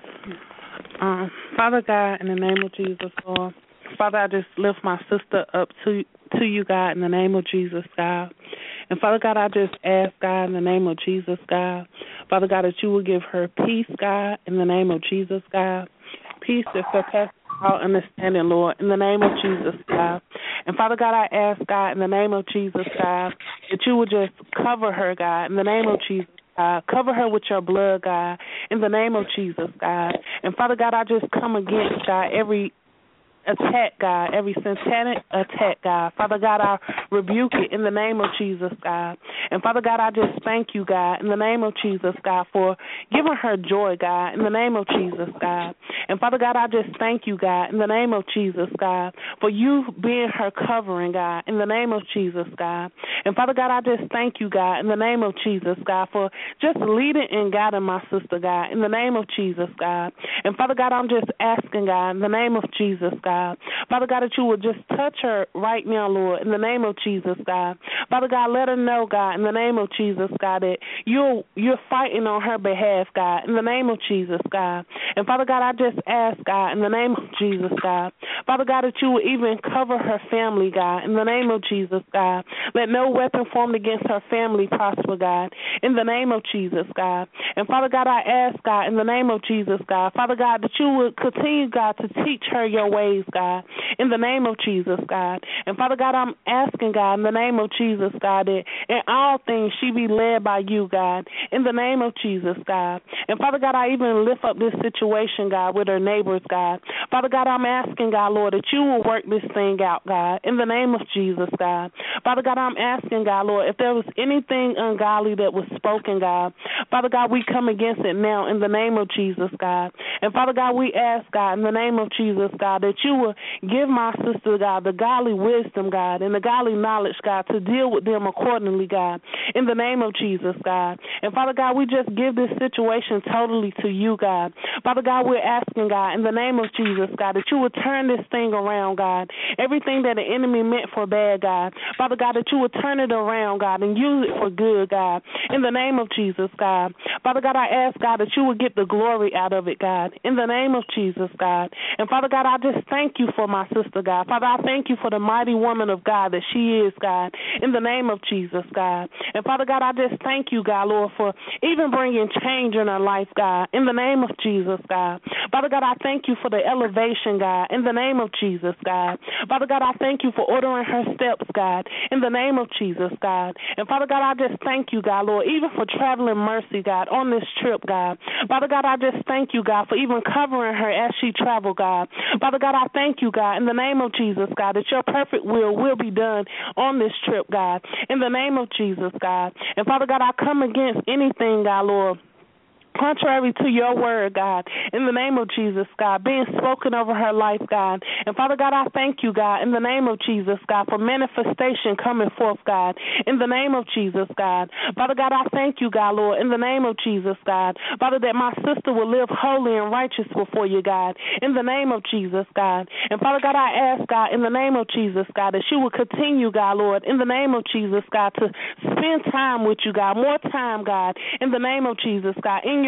Um, Father God, in the name of Jesus, Lord, Father, I just lift my sister up to to you, God, in the name of Jesus, God. And Father God, I just ask, God, in the name of Jesus, God, Father God, that you will give her peace, God, in the name of Jesus, God. Peace that surpasses all understanding, Lord, in the name of Jesus, God. And Father God, I ask, God, in the name of Jesus, God, that you would just cover her, God, in the name of Jesus, God. Cover her with your blood, God, in the name of Jesus, God. And Father God, I just come against, God, every attack, God, every satanic attack, God. Father God, I rebuke it in the name of Jesus, God. And Father God, I just thank you, God, in the name of Jesus, God, for giving her joy, God, in the name of Jesus, God. And Father God, I just thank you, God, in the name of Jesus, God, for you being her covering, God, in the name of Jesus, God. And Father God, I just thank you, God, in the name of Jesus, God, for just leading and guiding my sister, God, in the name of Jesus, God. And Father God, I'm just asking, God, in the name of Jesus, God, Father God, that you would just touch her right now, Lord, in the name of Jesus, God. Father God, let her know, God, in the name of Jesus, God, that you're, you're fighting on her behalf, God, in the name of Jesus, God. And Father God, I just ask, God, in the name of Jesus, God, Father God, that you would even cover her family, God, in the name of Jesus, God. Let no weapon formed against her family prosper, God, in the name of Jesus, God. And Father God, I ask, God, in the name of Jesus, God, Father God, that you would continue, God, to teach her your ways, God, in the name of Jesus, God. And Father God, I'm asking, God, in the name of Jesus, God, that in all things she be led by you, God, in the name of Jesus, God. And Father God, I even lift up this situation, God, with her neighbors, God. Father God, I'm asking, God, Lord, that you will work this thing out, God, in the name of Jesus, God. Father God, I'm asking, God, Lord, if there was anything ungodly that was spoken, God, Father God, we come against it now in the name of Jesus, God. And Father God, we ask, God, in the name of Jesus, God, that you will give my sister, God, the godly wisdom, God, and the godly knowledge, God, to deal with them accordingly, God, in the name of Jesus, God. And Father God, we just give this situation totally to you, God. Father God, we're asking, God, in the name of Jesus, God, that you would turn this thing around, God. Everything that the enemy meant for bad, God. Father God, that you would turn it around, God, and use it for good, God, in the name of Jesus, God. Father God, I ask, God, that you would get the glory out of it, God, in the name of Jesus, God. And Father God, I just thank you for my sister, God. Father, I thank you for the mighty woman of God that she is, God, in the name of Jesus, God. And Father God, I just thank you, God, Lord, for even bringing change in her life, God, in the name of Jesus, God. Father God, I thank you for the elevation, God, in the name of Jesus, God. Father God, I thank you for ordering her steps, God, in the name of Jesus, God. And Father God, I just thank you, God, Lord, even for traveling mercy, God, on this trip, God. Father God, I just thank you, God, for even covering her as she traveled, God. Father God, I thank you, God, in the name of Jesus, God, that your perfect will will be done on this trip, God, in the name of Jesus, God. And Father God, I come against anything, God, Lord, contrary to your word, God, in the name of Jesus, God, being spoken over her life, God. And Father God, I thank you, God, in the name of Jesus, God, for manifestation coming forth, God, in the name of Jesus, God. Father God, I thank you, God, Lord, in the name of Jesus, God. Father, that my sister will live holy and righteous before you, God, in the name of Jesus, God. And Father God, I ask, God, in the name of Jesus, God, that she will continue, God, Lord, in the name of Jesus, God, to spend time with you, God, more time, God, in the name of Jesus, God, in your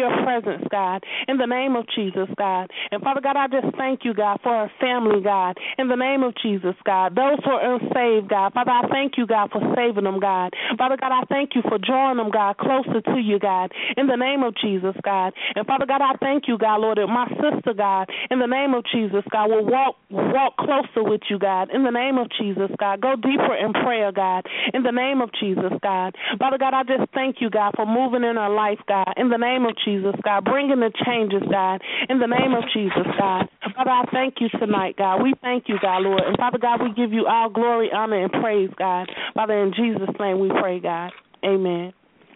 your presence, God, in the name of Jesus, God. And Father God, I just thank you, God, for our family, God, in the name of Jesus, God. Those who are unsaved, God, Father, I thank you, God, for saving them, God. Father God, I thank you for drawing them, God, closer to you, God, in the name of Jesus, God. And Father God, I thank you, God, Lord, that my sister, God, in the name of Jesus, God, will walk walk closer with you, God, in the name of Jesus, God. Go deeper in prayer, God, in the name of Jesus, God. Father God, I just thank you, God, for moving in our life, God, in the name of Jesus, God, bringing the changes, God, in the name of Jesus, God. Father, I thank you tonight, God. We thank you, God, Lord. And Father God, we give you all glory, honor, and praise, God. Father, in Jesus' name we pray, God. Amen.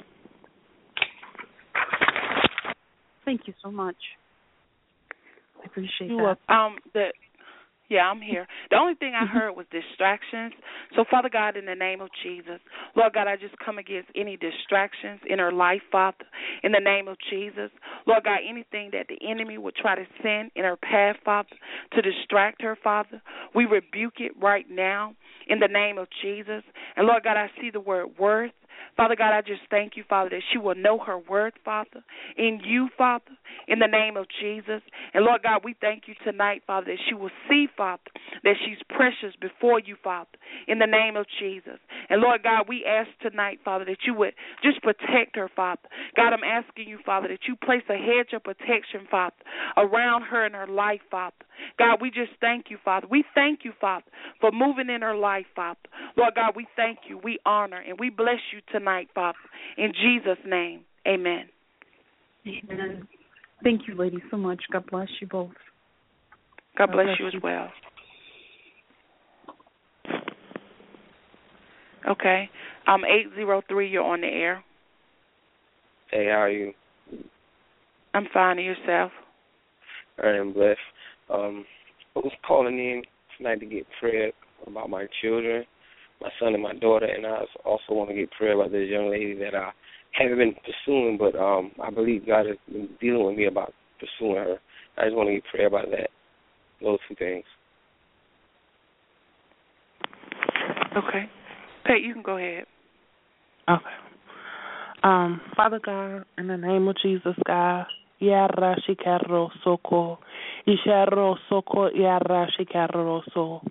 Thank you so much. I appreciate you that. Um, the Yeah, I'm here. The only thing I heard was distractions. So, Father God, in the name of Jesus, Lord God, I just come against any distractions in her life, Father, in the name of Jesus. Lord God, anything that the enemy would try to send in her path, Father, to distract her, Father, we rebuke it right now in the name of Jesus. And, Lord God, I see the word worth. Father God, I just thank you, Father, that she will know her worth, Father, in you, Father, in the name of Jesus. And, Lord God, we thank you tonight, Father, that she will see, Father, that she's precious before you, Father, in the name of Jesus. And, Lord God, we ask tonight, Father, that you would just protect her, Father. God, I'm asking you, Father, that you place a hedge of protection, Father, around her and her life, Father. God, we just thank you, Father. We thank you, Father, for moving in her life, Father. Lord God, we thank you, we honor, and we bless you tonight, Father. In Jesus' name, amen. Amen. Thank you, ladies, so much. God bless you both. God, God bless, bless you as well. Okay. Um, eight zero three, you're on the air. Hey, how are you? I'm fine. And yourself? I am blessed. Um, I was calling in tonight to get prayer about my children, my son and my daughter, and I also want to get prayer about this young lady that I haven't been pursuing, but um, I believe God has been dealing with me about pursuing her. I just want to get prayer about that, those two things. Okay. Pat, you can go ahead. Okay. Um, Father God, in the name of Jesus, God, Yarra Shikaro Soko, Isharo Soko, Yarra Shikaro So,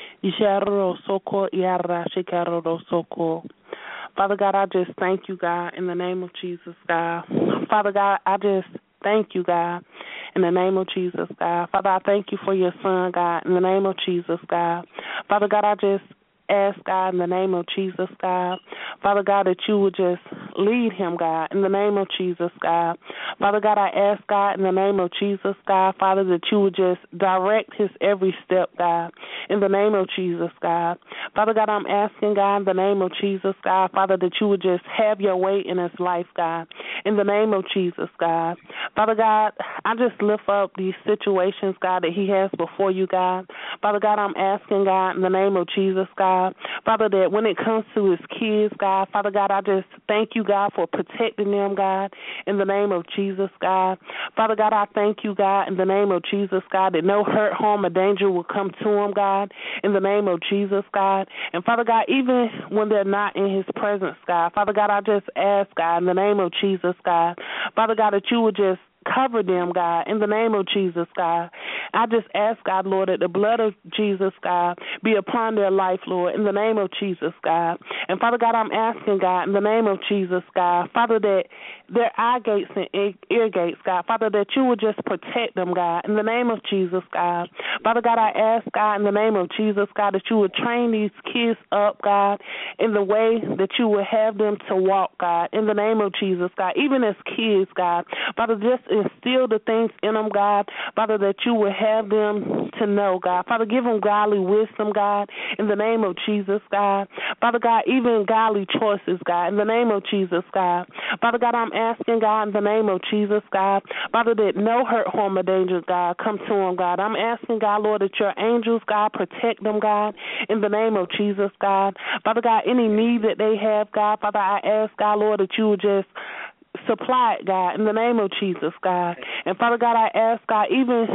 Isharo Soko, Yarra Shikaro Soko. Father God, I just thank you, God, in the name of Jesus, God. Father God, I just thank you, God, in the name of Jesus, God. Father, I thank you for your son, God, in the name of Jesus, God. Father God, I just ask, God, in the name of Jesus, God, Father God, that you would just lead him, God, in the name of Jesus, God. Father God, I ask, God, in the name of Jesus, God, Father, that you would just direct his every step, God, in the name of Jesus, God. Father God, I'm asking, God, in the name of Jesus, God, Father, that you would just have your way in his life, God, in the name of Jesus, God. Father God, I just lift up these situations, God, that he has before you, God. Father God, I'm asking, God, in the name of Jesus, God, Father, that when it comes to his kids, God, Father God, I just thank you, God, for protecting them, God, in the name of Jesus, God. Father God, I thank you, God, in the name of Jesus, God, that no hurt, harm, or danger will come to them, God, in the name of Jesus, God. And Father God, even when they're not in his presence, God, Father God, I just ask, God, in the name of Jesus, God, Father God, that you would just cover them, God, in the name of Jesus, God. I just ask, God, Lord, that the blood of Jesus, God, be upon their life, Lord, in the name of Jesus, God. And Father God, I'm asking, God, in the name of Jesus, God, Father, that their eye gates and ear gates, God, Father, that you would just protect them, God, in the name of Jesus, God. Father God, I ask, God, in the name of Jesus, God, that you would train these kids up, God, in the way that you would have them to walk, God, in the name of Jesus, God, even as kids, God. Father, just instill the things in them, God, Father, that you would have them to know, God. Father, give them godly wisdom, God, in the name of Jesus, God. Father God, even godly choices, God, in the name of Jesus, God. Father God, I'm asking, God, in the name of Jesus, God, Father, that no hurt, harm, or danger, God, come to them, God. I'm asking, God, Lord, that your angels, God, protect them, God, in the name of Jesus, God. Father God, any need that they have, God, Father, I ask, God, Lord, that you would just supply it, God, in the name of Jesus, God. And Father God, I ask, God, even to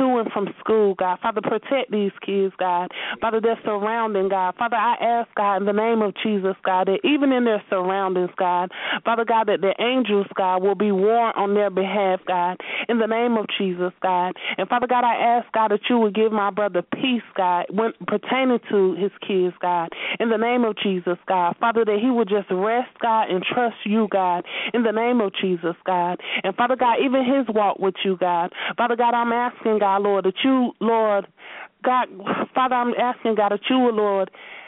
to and from school, God. Father, protect these kids, God. Father, their surrounding, God. Father, I ask, God, in the name of Jesus, God, that even in their surroundings, God, Father God, that the angels, God, will be warned on their behalf, God, in the name of Jesus, God. And Father God, I ask, God, that you would give my brother peace, God, when pertaining to his kids, God, in the name of Jesus, God. Father, that he would just rest, God, and trust you, God, in the name of Jesus, God. And Father God, even his walk with you, God. Father God, I'm asking, God, Lord, that you, Lord, God, Father, I'm asking, God, that you would, Lord,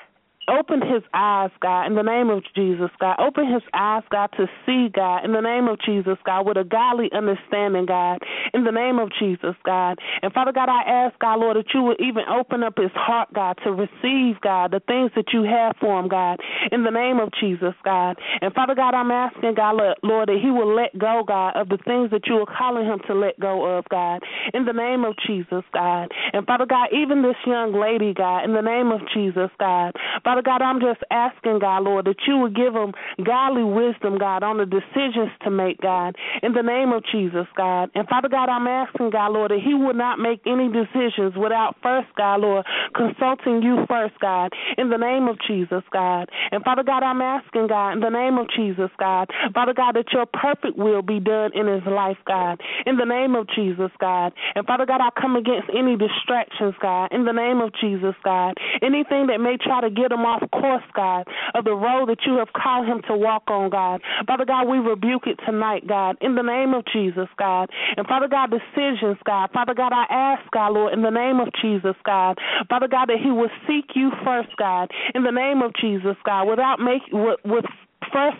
open his eyes, God, in the name of Jesus, God. Open his eyes, God, to see, God, in the name of Jesus, God, with a godly understanding, God, in the name of Jesus, God. And Father God, I ask, God, Lord, that you would even open up his heart, God, to receive, God, the things that you have for him, God, in the name of Jesus, God. And Father God, I'm asking, God, Lord, that he will let go, God, of the things that you are calling him to let go of, God, in the name of Jesus, God. And Father God, even this young lady, God, in the name of Jesus, God, Father God, I'm just asking, God, Lord, that you would give them godly wisdom, God, on the decisions to make, God, in the name of Jesus, God. And Father God, I'm asking, God, Lord, that he would not make any decisions without first, God, Lord, consulting you first, God, in the name of Jesus, God. And Father God, I'm asking, God, in the name of Jesus, God, Father God, that your perfect will be done in his life, God, in the name of Jesus, God. And Father God, I come against any distractions, God, in the name of Jesus, God. Anything that may try to get him off course, God, of the road that you have called him to walk on, God. Father God, we rebuke it tonight, God, in the name of Jesus, God. And Father God, decisions, God. Father God, I ask, God, Lord, in the name of Jesus, God. Father God, that he will seek you first, God, in the name of Jesus, God, without making, with, with first...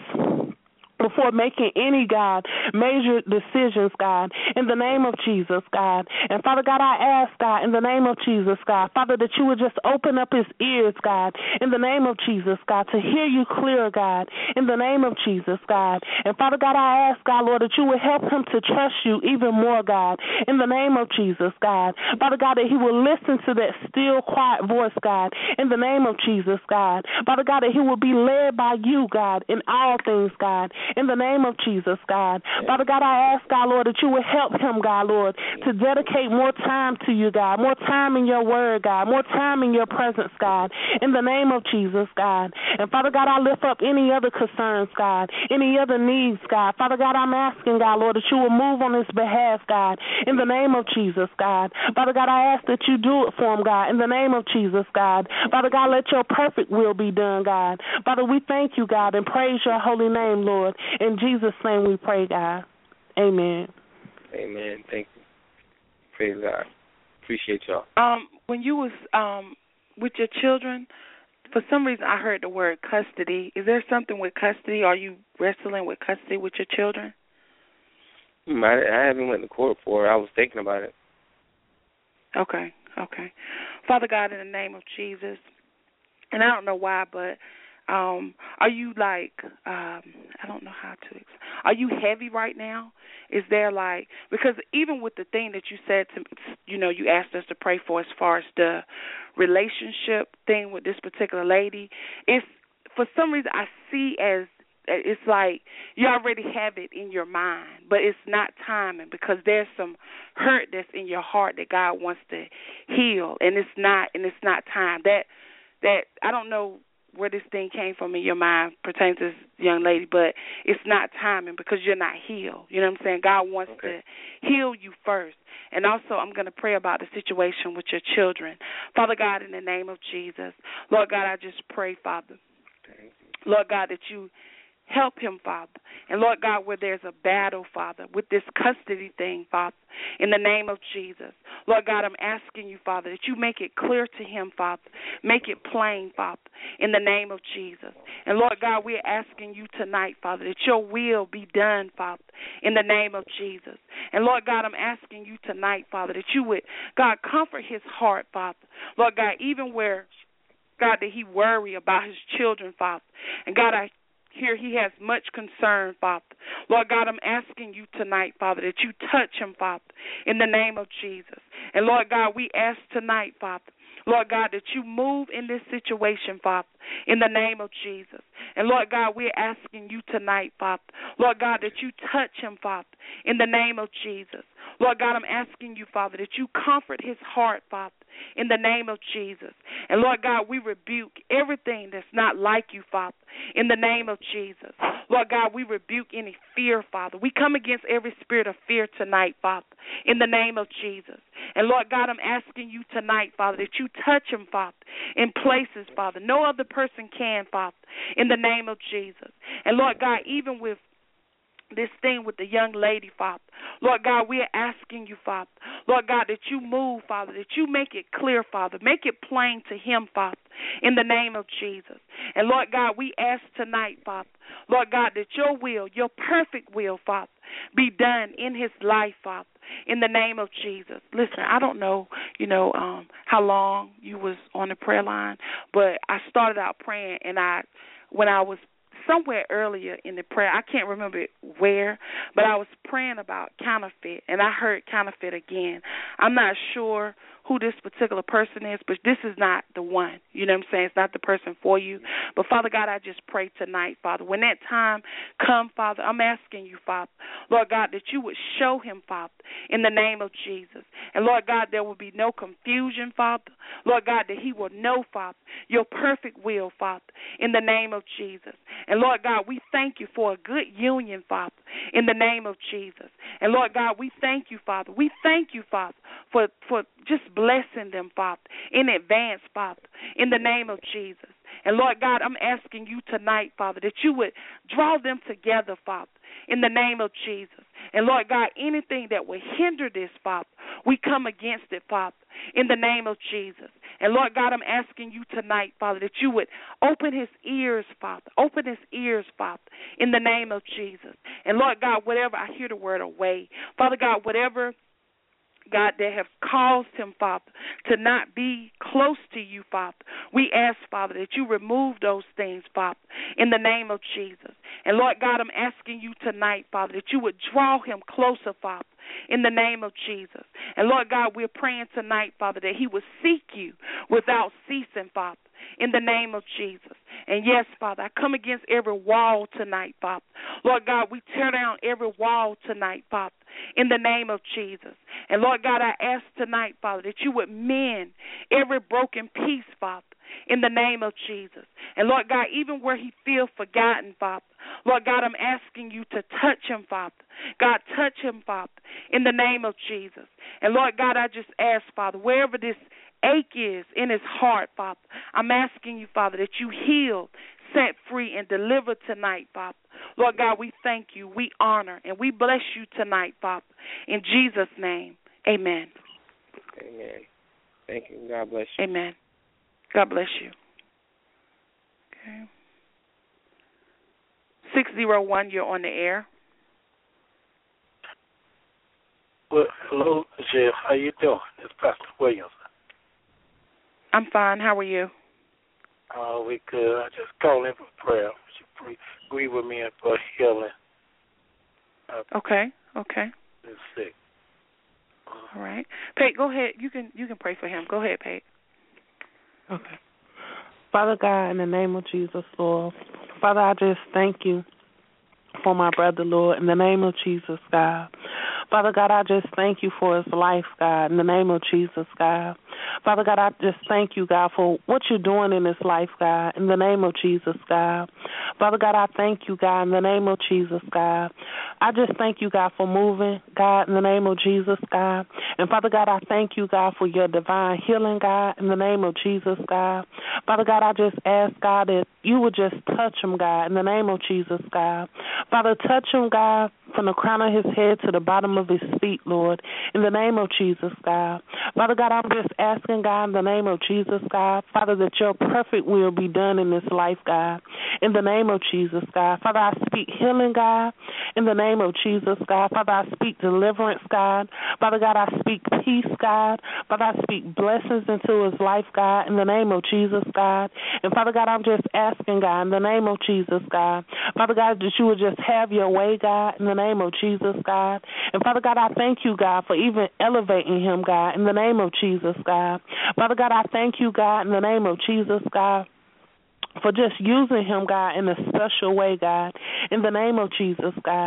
before making any, God, major decisions, God, in the name of Jesus, God. And Father God, I ask, God, in the name of Jesus, God, Father, that you would just open up his ears, God, in the name of Jesus, God, to hear you clear, God, in the name of Jesus, God. And Father God, I ask, God, Lord, that you would help him to trust you even more, God, in the name of Jesus, God. Father God, that he will listen to that still, quiet voice, God, in the name of Jesus, God. Father God, that he will be led by you, God, in all things, God, in the name of Jesus, God. Father God, I ask, God, Lord, that you would help him, God, Lord, to dedicate more time to you, God, more time in your word, God, more time in your presence, God, in the name of Jesus, God. And Father God, I lift up any other concerns, God, any other needs, God. Father God, I'm asking, God, Lord, that you will move on his behalf, God, in the name of Jesus, God. Father God, I ask that you do it for him, God, in the name of Jesus, God. Father God, let your perfect will be done, God. Father, we thank you, God, and praise your holy name, Lord. In Jesus' name we pray, God. Amen. Amen. Thank you. Praise God. Appreciate y'all. Um, when you was um with your children, for some reason I heard the word custody. Is there something with custody? Are you wrestling with custody with your children? Hmm, I, I haven't went to court for it. I was thinking about it. Okay, okay. Father God, in the name of Jesus, and I don't know why, but Um, are you like, um, I don't know how to, are you heavy right now? Is there like, because even with the thing that you said to, you know, you asked us to pray for as far as the relationship thing with this particular lady, it's, for some reason I see as, it's like you already have it in your mind, but it's not timing because there's some hurt that's in your heart that God wants to heal, and it's not, and it's not time. That, that, I don't know where this thing came from in your mind pertains to this young lady, but it's not timing because you're not healed. You know what I'm saying? God wants okay. to heal you first. And also I'm going to pray about the situation with your children. Father God, in the name of Jesus, Lord God, I just pray, Father, Lord God, that you help him, Father. And, Lord God, where there's a battle, Father, with this custody thing, Father, in the name of Jesus. Lord God, I'm asking you, Father, that you make it clear to him, Father. Make it plain, Father, in the name of Jesus. And, Lord God, we're asking you tonight, Father, that your will be done, Father, in the name of Jesus. And, Lord God, I'm asking you tonight, Father, that you would, God, comfort his heart, Father. Lord God, even where, God, that he worry about his children, Father. And, God, I Here he has much concern, Father. Lord God, I'm asking you tonight, Father, that you touch him, Father, in the name of Jesus. And, Lord God, we ask tonight, Father, Lord God, that you move in this situation, Father, in the name of Jesus. And, Lord God, we're asking you tonight, Father, Lord God, that you touch him, Father, in the name of Jesus. Lord God, I'm asking you, Father, that you comfort his heart, Father, in the name of Jesus. And Lord God, we rebuke everything that's not like you, Father, in the name of Jesus. Lord God, we rebuke any fear, Father. We come against every spirit of fear tonight, Father, in the name of Jesus. And Lord God, I'm asking you tonight, Father, that you touch him, Father, in places, Father, no other person can, Father, in the name of Jesus. And Lord God, even with this thing with the young lady, Father, Lord God, we are asking you, Father, Lord God, that you move, Father, that you make it clear, Father, make it plain to him, Father, in the name of Jesus. And Lord God, we ask tonight, Father, Lord God, that your will, your perfect will, Father, be done in his life, Father, in the name of Jesus. Listen, I don't know, you know, um, how long you was on the prayer line, but I started out praying, and I, when I was somewhere earlier in the prayer, I can't remember where, but I was praying about counterfeit, and I heard counterfeit again. I'm not sure who this particular person is, but this is not the one. You know what I'm saying? It's not the person for you. But, Father God, I just pray tonight, Father, when that time come, Father, I'm asking you, Father, Lord God, that you would show him, Father, in the name of Jesus. And, Lord God, there will be no confusion, Father. Lord God, that he will know, Father, your perfect will, Father, in the name of Jesus. And, Lord God, we thank you for a good union, Father, in the name of Jesus. And, Lord God, we thank you, Father. We thank you, Father, for, for just blessing them, Father, in advance, Father, in the name of Jesus. And, Lord God, I'm asking you tonight, Father, that you would draw them together, Father, in the name of Jesus. And, Lord God, anything that will hinder this, Father, we come against it, Father, in the name of Jesus. And, Lord God, I'm asking you tonight, Father, that you would open his ears, Father, open his ears, Father, in the name of Jesus. And, Lord God, whatever, I hear the word away, Father God, whatever, God, that have caused him, Father, to not be close to you, Father, we ask, Father, that you remove those things, Father, in the name of Jesus. And, Lord God, I'm asking you tonight, Father, that you would draw him closer, Father, in the name of Jesus. And, Lord God, we're praying tonight, Father, that he would seek you without ceasing, Father, in the name of Jesus. And, yes, Father, I come against every wall tonight, Father. Lord God, we tear down every wall tonight, Father, in the name of Jesus. And, Lord God, I ask tonight, Father, that you would mend every broken piece, Father, in the name of Jesus. And, Lord God, even where he feels forgotten, Father, Lord God, I'm asking you to touch him, Father. God, touch him, Father, in the name of Jesus. And, Lord God, I just ask, Father, wherever this ache is in his heart, Father, I'm asking you, Father, that you heal, set free, and deliver tonight, Father. Lord God, we thank you, we honor, and we bless you tonight, Father. In Jesus' name, amen. Amen. Thank you. God bless you. Amen. God bless you. Okay. six zero one, you're on the air. Well, hello, Jeff. How you doing? It's Pastor Williams. I'm fine. How are you? Uh, we good. I just call in for prayer. Would you agree with me for healing? Uh, okay. Okay. He's sick. Uh, All right. Pate, go ahead. You can you can pray for him. Go ahead, Pate. Okay. Father God, in the name of Jesus, Lord, Father, I just thank you for my brother, Lord, in the name of Jesus, God. Father God, I just thank you for his life, God, in the name of Jesus, God. Father God, I just thank you, God, for what you're doing in his life, God, in the name of Jesus, God. Father God, I thank you, God, in the name of Jesus, God. I just thank you, God, for moving, God, in the name of Jesus, God. And Father God, I thank you, God, for your divine healing, God, in the name of Jesus, God. Father God, I just ask, God, that you would just touch him, God, in the name of Jesus, God. Father, touch him, God, from the crown of his head to the bottom of his feet, Lord, in the name of Jesus, God. Father God, I'm just asking, God, in the name of Jesus, God, Father, that your perfect will be done in this life, God, in the name of Jesus, God. Father, I speak healing, God, in the name of Jesus, God. Father, I speak deliverance, God. Father God, I speak peace, God. Father, I speak blessings into his life, God, in the name of Jesus, God. And Father God, I'm just asking, God, in the name of Jesus, God. Father God, that you would just have your way, God, in the name of Jesus, God. And Father God, I thank you, God, for even elevating him, God, in the name of Jesus, God. Father God, I thank you, God, in the name of Jesus, God, for just using him, God, in a special way, God, in the name of Jesus, God.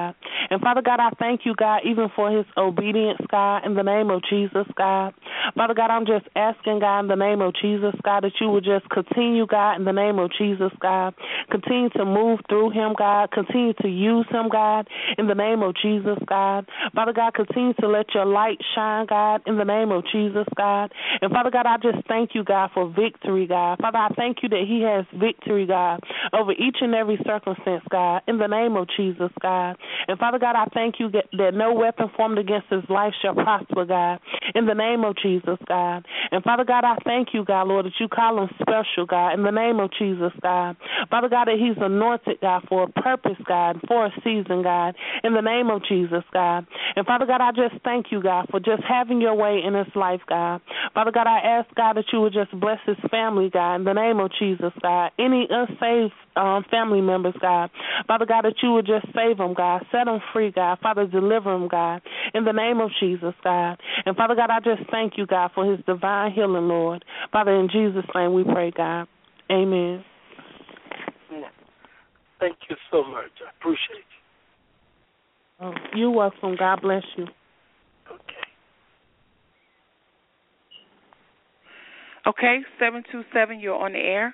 And Father God, I thank you, God, even for his obedience, God, in the name of Jesus, God. Father God, I'm just asking, God, in the name of Jesus, God, that you would just continue, God, in the name of Jesus, God. Continue to move through him, God. Continue to use him, God, in the name of Jesus, God. Father God, continue to let your light shine, God, in the name of Jesus, God. And Father God, I just thank you, God, for victory, God. Father, I thank you that he has victory, God, over each and every circumstance, God, in the name of Jesus, God. And Father God, I thank you that, that no weapon formed against his life shall prosper, God, in the name of Jesus, God. And Father God, I thank you, God, Lord, that you call him special, God, in the name of Jesus, God. Father God, that he's anointed, God, for a purpose, God, for a season, God, in the name of Jesus, God. And Father God, I just thank you, God, for just having your way in his life, God. Father God, I ask, God, that you would just bless his family, God, in the name of Jesus, God. Any unsaved um, family members, God. Father God, that you would just save them, God. Set them free, God. Father, deliver them, God, in the name of Jesus, God. And Father God, I just thank you, God, for his divine healing, Lord. Father, in Jesus' name we pray, God. Amen. Thank you so much. I appreciate you. Oh, you're welcome. God bless you. Okay. Okay, seven two seven, you're on the air.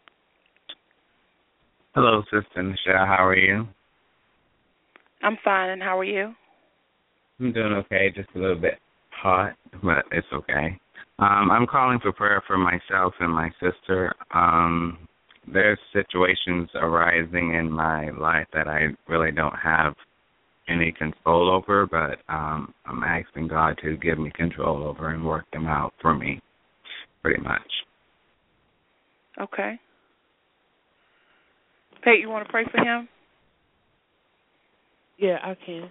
Hello, Sister Michelle. How are you? I'm fine, and how are you? I'm doing okay, just a little bit hot, but it's okay. Um, I'm calling for prayer for myself and my sister. Um, there's situations arising in my life that I really don't have any control over, but um, I'm asking God to give me control over and work them out for me, pretty much. Okay. Pate, you want to pray for him? Yeah, I can.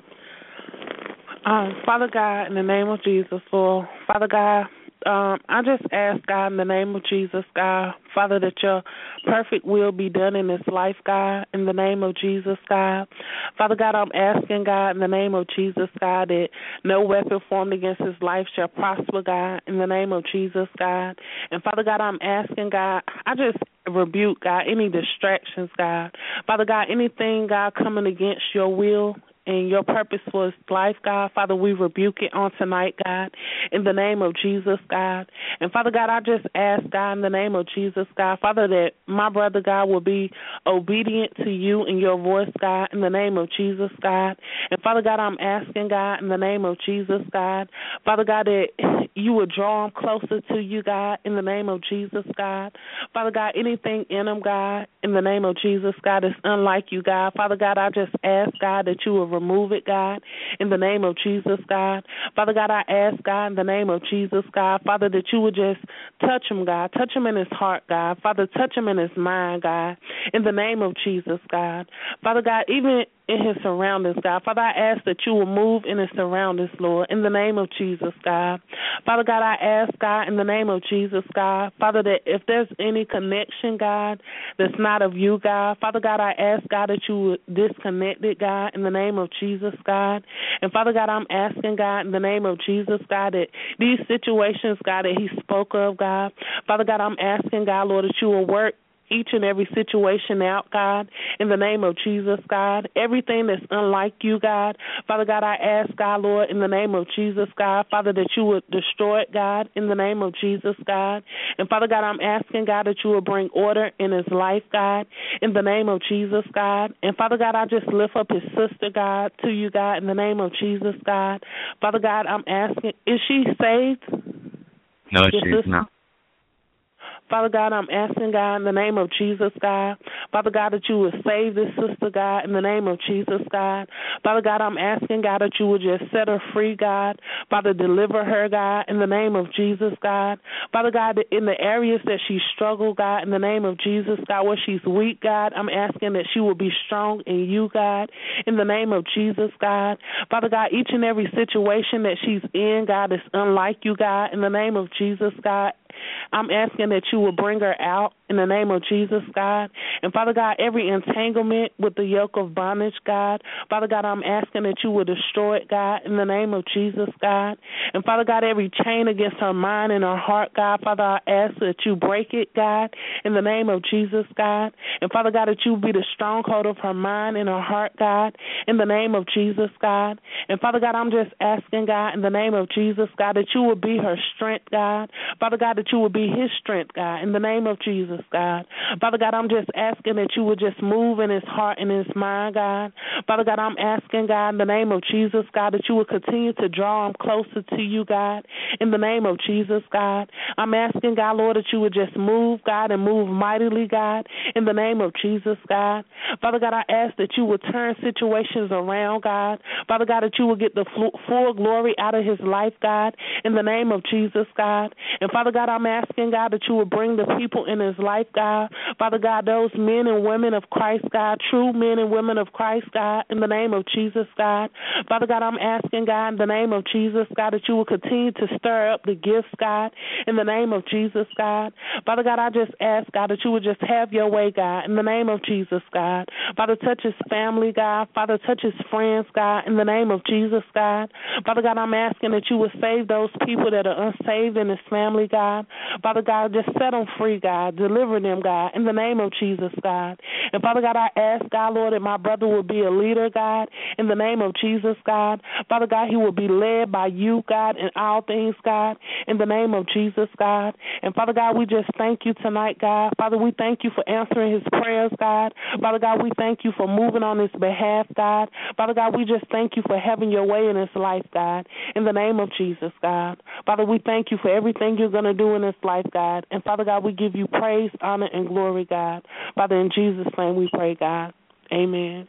Um, Father God, in the name of Jesus, Lord, Father God, um, I just ask, God, in the name of Jesus, God, Father, that your perfect will be done in this life, God, in the name of Jesus, God. Father God, I'm asking, God, in the name of Jesus, God, that no weapon formed against his life shall prosper, God, in the name of Jesus, God. And Father God, I'm asking, God, I just rebuke, God, any distractions, God. Father God, anything, God, coming against your will and your purpose for his life, God. Father, we rebuke it on tonight, God, in the name of Jesus, God. And Father God, I just ask, God, in the name of Jesus, God, Father, that my brother, God, will be obedient to you and your voice, God, in the name of Jesus, God. And Father God, I'm asking, God, in the name of Jesus, God, Father God, that you would draw him closer to you, God, in the name of Jesus, God. Father God, anything in him, God, in the name of Jesus, God, is unlike you, God. Father God, I just ask, God, that you will remove it, God, in the name of Jesus, God. Father God, I ask, God, in the name of Jesus, God, Father, that you would just touch him, God. Touch him in his heart, God. Father, touch him in his mind, God, in the name of Jesus, God. Father God, even in his surroundings, God. Father, I ask that you will move in his surroundings, Lord, in the name of Jesus, God. Father God, I ask, God, in the name of Jesus, God, Father, that if there's any connection, God, that's not of you, God, Father God, I ask, God, that you would disconnect it, God, in the name of Jesus, God. And Father God, I'm asking, God, in the name of Jesus, God, that these situations, God, that he spoke of, God, Father God, I'm asking, God, Lord, that you will work each and every situation out, God, in the name of Jesus, God. Everything that's unlike you, God. Father God, I ask, God, Lord, in the name of Jesus, God, Father, that you would destroy it, God, in the name of Jesus, God. And Father God, I'm asking, God, that you will bring order in his life, God, in the name of Jesus, God. And Father God, I just lift up his sister, God, to you, God, in the name of Jesus, God. Father God, I'm asking, is she saved? No, she's not. Father God, I'm asking, God, in the name of Jesus, God, Father God, that you would save this sister, God, in the name of Jesus, God. Father God, I'm asking, God, that you would just set her free, God. Father, deliver her, God, in the name of Jesus, God. Father God, in the areas that she struggled, God, in the name of Jesus, God, where she's weak, God, I'm asking that she will be strong in you, God, in the name of Jesus, God. Father God, each and every situation that she's in, God, is unlike you, God, in the name of Jesus, God. I'm asking that you will bring her out in the name of Jesus, God. And, Father God, every entanglement with the yoke of bondage, God, Father God, I'm asking that you will destroy it, God, in the name of Jesus, God. And, Father God, every chain against her mind and her heart, God, Father, I ask that you break it, God, in the name of Jesus, God. And, Father God, that you be the stronghold of her mind and her heart, God, in the name of Jesus, God. And, Father God, I'm just asking, God, in the name of Jesus, God, that you will be her strength, God. Father God, that you will be his strength, God, in the name of Jesus, God. Father God, I'm just asking that you would just move in his heart and his mind, God. Father God, I'm asking, God, in the name of Jesus, God, that you would continue to draw him closer to you, God, in the name of Jesus, God. I'm asking, God, Lord, that you would just move, God, and move mightily, God, in the name of Jesus, God. Father God, I ask that you would turn situations around, God. Father God, that you would get the full glory out of his life, God, in the name of Jesus, God. And Father God, I'm asking, God, that you would bring the people in his life, God. Father God, those men and women of Christ, God, true men and women of Christ, God, in the name of Jesus, God. Father God, I'm asking, God, in the name of Jesus, God, that you will continue to stir up the gifts, God, in the name of Jesus, God. Father God, I just ask, God, that you would just have your way, God, in the name of Jesus, God. Father, touch his family, God. Father, touch his friends, God, in the name of Jesus, God. Father God, I'm asking that you would save those people that are unsaved in his family, God. Father God, just set them free, God. Deliver them, God, in the name of Jesus, God. And Father God, I ask, God, Lord, that my brother will be a leader, God, in the name of Jesus, God. Father God, he will be led by you, God, in all things, God, in the name of Jesus, God. And Father God, we just thank you tonight, God. Father, we thank you for answering his prayers, God. Father God, we thank you for moving on his behalf, God. Father God, we just thank you for having your way in his life, God, in the name of Jesus, God. Father, we thank you for everything you're going to do in his life, God. And Father God, we give you praise, honor, and glory, God. Father, in Jesus' name we pray, God. Amen.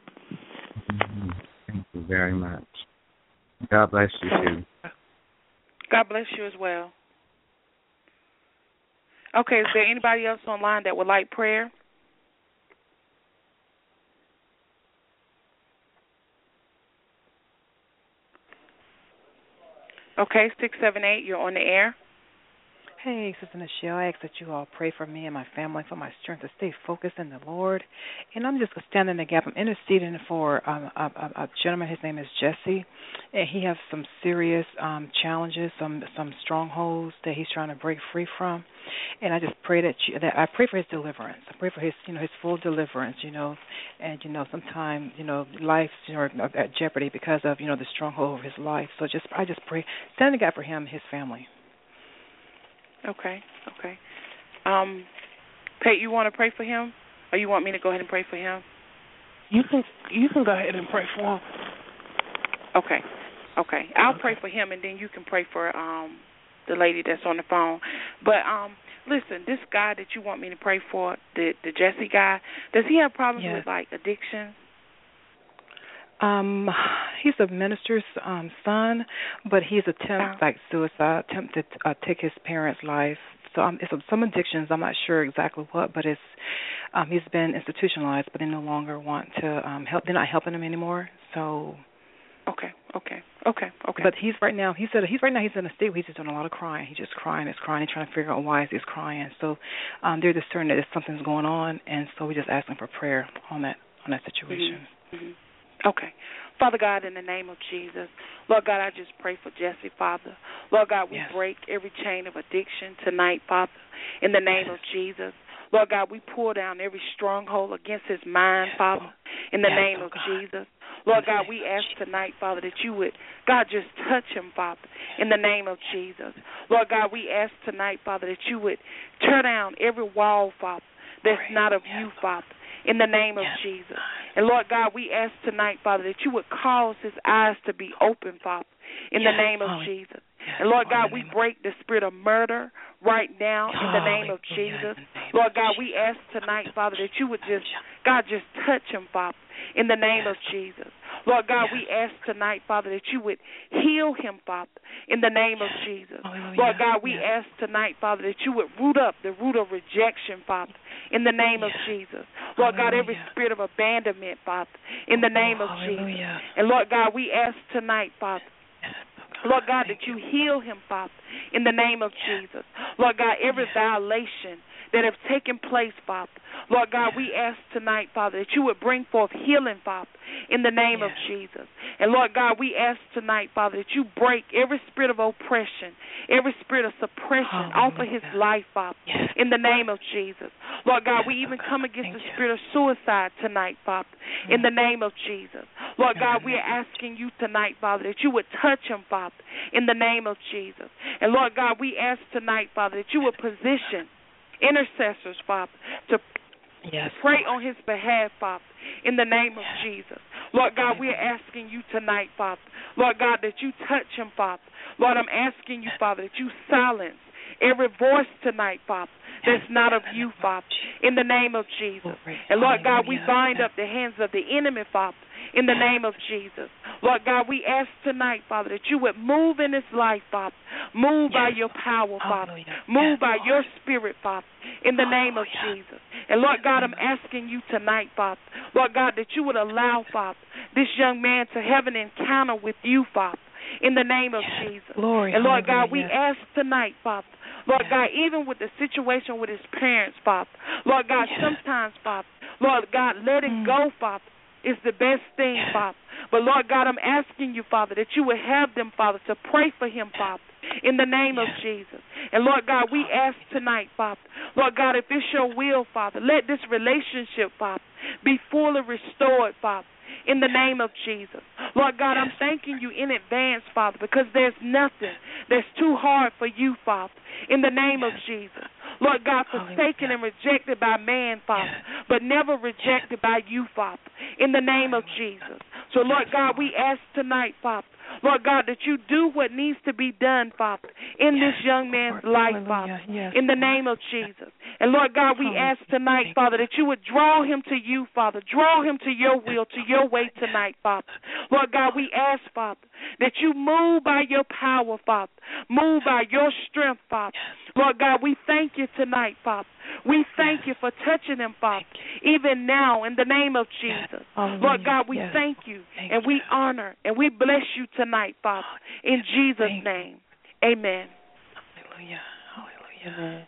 Thank you very much. God bless you, too. God bless you as well. Okay, is there anybody else online that would like prayer? Okay, six seven eight, you're on the air. Hey, Sister Michelle, I ask that you all pray for me and my family, for my strength to stay focused in the Lord. And I'm just standing in the gap. I'm interceding for um, a, a, a gentleman. His name is Jesse, and he has some serious um, challenges, some some strongholds that he's trying to break free from. And I just pray that you, that I pray for his deliverance. I pray for his you know his full deliverance. You know, and you know sometimes you know life's you know, at jeopardy because of you know the stronghold of his life. So just I just pray, stand in the gap for him and his family. Okay, okay. Um, Pate, you want to pray for him, or you want me to go ahead and pray for him? You can you can go ahead and pray for him. Okay, okay. I'll okay. pray for him, and then you can pray for um the lady that's on the phone. But um, listen, this guy that you want me to pray for, the the Jesse guy, does he have problems yeah. with like addiction? Um, he's a minister's um, son, but he's attempted like suicide, attempted to uh, take his parents' life. So um, it's some addictions. I'm not sure exactly what, but it's um, he's been institutionalized, but they no longer want to um, help. They're not helping him anymore. So. Okay, okay, okay, okay. But he's right now. He said he's right now. He's in a state where he's just doing a lot of crying. He's just crying. He's crying. He's trying to figure out why he's crying. So um, they're discerning that something's going on, and so we're just asking for prayer on that on that situation. Mm-hmm. Mm-hmm. Okay. Father God, in the name of Jesus, Lord God, I just pray for Jesse, Father. Lord God, we yes. break every chain of addiction tonight, Father, in the name yes. of Jesus. Lord God, we pull down every stronghold against his mind, yes. Father, in the yes, name oh of God. Jesus. Lord God, we ask tonight, Father, that you would, God, just touch him, Father, in the name of Jesus. Lord God, we ask tonight, Father, that you would tear down every wall, Father, that's not of you, Father, in the name of Jesus. And, Lord God, we ask tonight, Father, that you would cause his eyes to be open, Father, in the name of Jesus. And, Lord God, we break the spirit of murder right now in the name of Jesus. Lord God, we ask tonight, Father, that you would just, God, just touch him, Father, in the name of Jesus. Lord God, we ask tonight, Father, that you would heal him, Father, in the name of Jesus. Lord God, we ask tonight, Father, that you would root up the root of rejection, Father, in the name of Jesus. Lord God, every spirit of abandonment, Father, in the name of Jesus. And Lord God, we ask tonight, Father, Lord God, that you heal him, Father, in the name of Jesus. Lord God, every violation that have taken place, Father. Lord God, we ask tonight, Father, that you would bring forth healing, Father, in the name yes. of Jesus. And Lord God, we ask tonight, Father, that you break every spirit of oppression, every spirit of suppression oh, off of his God. life, Father, yes. in the name of Jesus. Lord God, yes, we even come against Thank the spirit you. of suicide tonight, Father, mm. in the name of Jesus. Lord God, we are asking you tonight, Father, that you would touch him, Father, in the name of Jesus. And Lord God, we ask tonight, Father, that you would position intercessors, Father, to yes, pray Lord. on his behalf, Father, in the name of Jesus. Lord God, we are asking you tonight, Father, Lord God, that you touch him, Father. Lord, I'm asking you, Father, that you silence every voice tonight, Father, that's not of you, Father, in the name of Jesus. And Lord God, we bind up the hands of the enemy, Father, in the name of Jesus. Lord God, we ask tonight, Father, that you would move in his life, Father. Move yes. by your power, Father. Move yes, by Lord. your spirit, Father, in the name of Jesus. And Lord God, I'm asking you tonight, Father, Lord God, that you would allow, Father, this young man to have an encounter with you, Father, in the name of yes. Jesus. Glory, and Lord God, we yes. ask tonight, Father, Lord yes. God, even with the situation with his parents, Father, Lord God, yes. sometimes, Father, Lord God, letting mm. go, Father, is the best thing, yes. Father. But, Lord God, I'm asking you, Father, that you would have them, Father, to pray for him, Father, in the name yes. of Jesus. And, Lord God, we ask tonight, Father, Lord God, if it's your will, Father, let this relationship, Father, be fully restored, Father, in the name of Jesus. Lord God, I'm thanking you in advance, Father, because there's nothing that's too hard for you, Father, in the name of Jesus. Lord God, forsaken and rejected by man, Father, but never rejected by you, Father, in the name of Jesus. So, Lord God, we ask tonight, Father, Lord God, that you do what needs to be done, Father, in this young man's life, Father, in the name of Jesus. And, Lord God, we ask tonight, Father, that you would draw him to you, Father, draw him to your will, to your way tonight, Father. Lord God, we ask, Father, that you move by your power, Father, move by your strength, Father. Lord God, we thank you tonight, Father. We thank you for touching him, Father, even now in the name of Jesus. Lord God, we thank you and we honor and we bless you tonight, Father, in Jesus' name. Amen. Hallelujah. Hallelujah.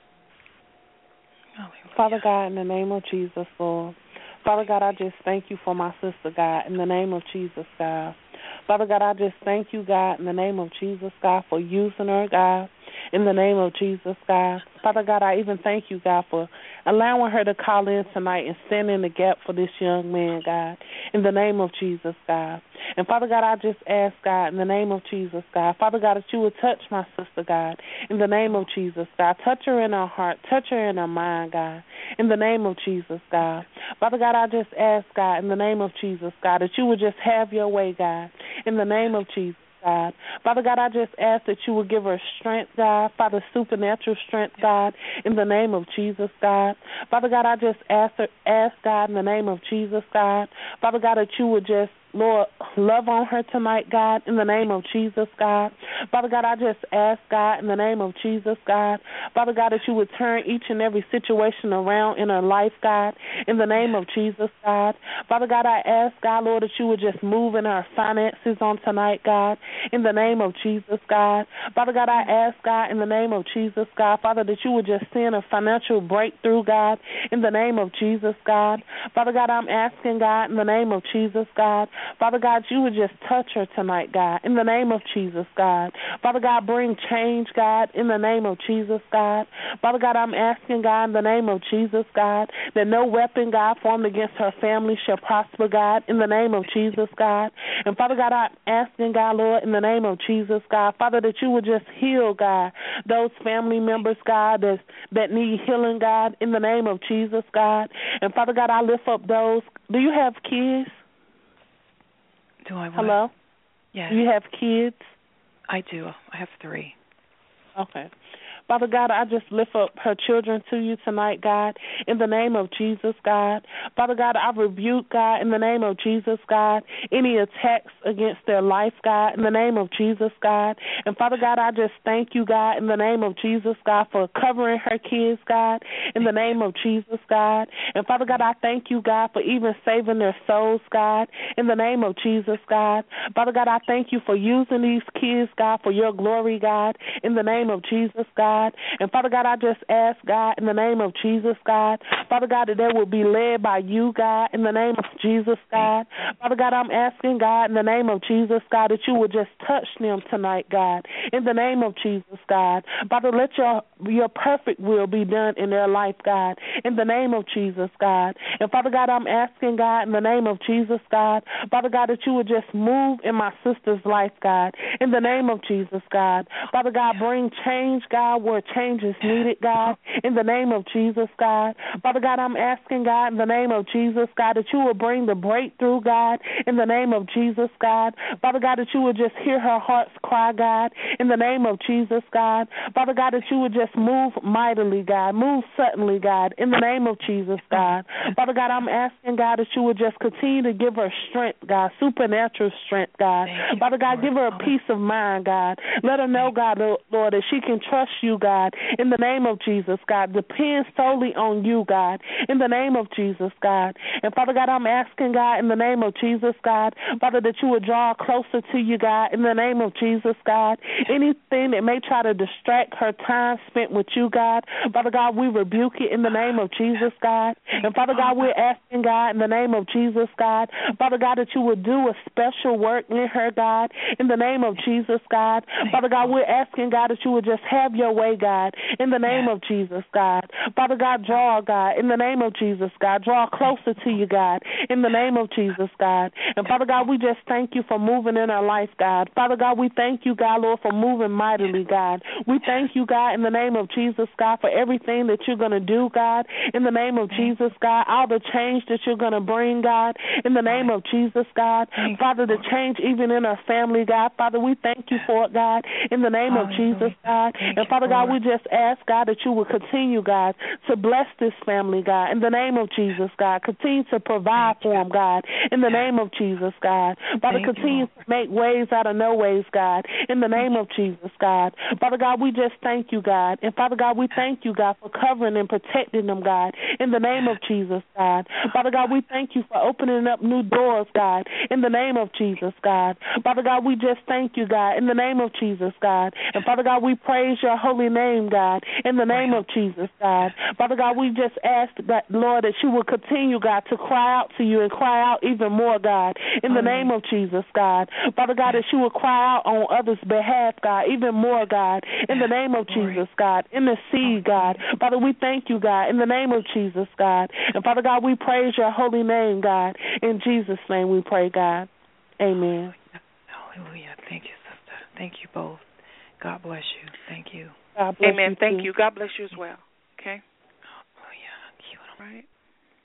Father God, in the name of Jesus, Lord. Father God, I just thank you for my sister, God, in the name of Jesus, God. Father God, I just thank you, God, in the name of Jesus, God, for using her, God, in the name of Jesus, God. Father God, I even thank you, God, for allowing her to call in tonight and stand in the gap for this young man, God, in the name of Jesus, God. And Father God, I just ask, God, in the name of Jesus, God, Father God, that you would touch my sister, God, in the name of Jesus, God. Touch her in her heart, touch her in her mind, God, in the name of Jesus, God. Father God, I just ask, God, in the name of Jesus, God, that you would just have your way, God, in the name of Jesus, God. Father God, I just ask that you would give her strength, God. Father, supernatural strength, God, in the name of Jesus, God. Father God, I just ask her, ask God, in the name of Jesus, God. Father God, that you would just, Lord, love on her tonight, God, in the name of Jesus, God. Father God, I just ask, God, in the name of Jesus, God. Father God, that you would turn each and every situation around in her life, God, in the name of Jesus, God. Father God, I ask, God, Lord, that you would just move in her finances on tonight, God, in the name of Jesus, God. Father God, I ask, God, in the name of Jesus, God, Father, that you would just send a financial breakthrough, God, in the name of Jesus, God. Father God, I'm asking, God, in the name of Jesus, God, Father God, you would just touch her tonight, God, in the name of Jesus, God. Father God, bring change, God, in the name of Jesus, God. Father God, I'm asking, God, in the name of Jesus, God, that no weapon, God, formed against her family shall prosper, God, in the name of Jesus, God. And Father God, I'm asking, God, Lord, in the name of Jesus, God, Father, that you would just heal, God, those family members, God, that, that need healing, God, in the name of Jesus, God. And Father God, I lift up those. Do you have kids? Do I want? Hello? Yes. Do you have kids? I do. I have three. Okay. Father God, I just lift up her children to you tonight, God, in the name of Jesus, God. Father God, I rebuke, God, in the name of Jesus, God, any attacks against their life, God, in the name of Jesus, God. And Father God, I just thank you, God, in the name of Jesus, God, for covering her kids, God, in the name of Jesus, God. And Father God, I thank you, God, for even saving their souls, God, in the name of Jesus, God. Father God, I thank you for using these kids, God, for your glory, God, in the name of Jesus, God. And Father God, I just ask, God, in the name of Jesus, God, Father God, that they will be led by you, God, in the name of Jesus, God. Father God, I'm asking, God, in the name of Jesus, God, that you would just touch them tonight, God, in the name of Jesus, God. Father, let your your perfect will be done in their life, God, in the name of Jesus, God. And Father God, I'm asking, God, in the name of Jesus, God, Father God, that you would just move in my sister's life, God, in the name of Jesus, God. Father God, bring change, God, where change is needed, God, in the name of Jesus, God. Father God, I'm asking, God, in the name of Jesus, God, that you will bring the breakthrough, God, in the name of Jesus, God. Father God, that you would just hear her heart's cry, God, in the name of Jesus, God. Father God, that you would just move mightily, God, move suddenly, God, in the name of Jesus, God. Father God, I'm asking, God, that you would just continue to give her strength, God, supernatural strength, God. Father God, give her a peace of mind, God. Let her know, God, Lord, that she can trust you, God, in the name of Jesus, God. Depend solely on you, God, in the name of Jesus, God. And Father God, I'm asking, God, in the name of Jesus, God, Father, that you would draw closer to you, God, in the name of Jesus, God. Anything that may try to distract her time spent with you, God, Father God, we rebuke it in the name of Jesus, God. And Father God, we're asking, God, in the name of Jesus, God, Father God, that you would do a special work in her, God, in the name of Jesus, God. Father God, we're asking, God, that you would just have your way, God, in the name of Jesus, God. Father God, draw, God, in the name of Jesus, God. Draw closer to you, God, in the name of Jesus, God. And Father God, we just thank you for moving in our life, God. Father God, we thank you, God, Lord, for moving mightily, God. We thank you, God, in the name of Jesus, God, for everything that you're going to do, God, in the name of Jesus, God, all the change that you're going to bring, God, in the name of Jesus, God. Father, the change even in our family, God. Father, we thank you for it, God, in the name of Jesus, God. And Father God, we just ask, God, that you will continue, God, to bless this family, God, in the name of Jesus, God. Continue to provide for them, God, in the name of Jesus, God. Father, continue to make ways out of no ways, God, in the name of Jesus, God. Father God, we just thank you, God. And Father God, we thank you, God, for covering and protecting them, God, in the name of Jesus, God. Father God, we thank you for opening up new doors, God, in the name of Jesus, God. Father God, we just thank you, God, in the name of Jesus, God. And Father God, we praise your holy name, God, in the name of Jesus, God. Father God, we just ask, that, Lord, that you will continue, God, to cry out to you and cry out even more, God, in the name of Jesus, God. Father God, that you will cry out on others' behalf, God, even more, God, in the name of Jesus, God. Intercede, God. Father, we thank you, God, in the name of Jesus, God. And Father God, we praise your holy name, God. In Jesus' name we pray, God. Amen. Hallelujah. Thank you, sister. Thank you both. God bless you. Thank you. God bless Amen. you Thank too. you. God bless you as well. Okay? Hallelujah. All right.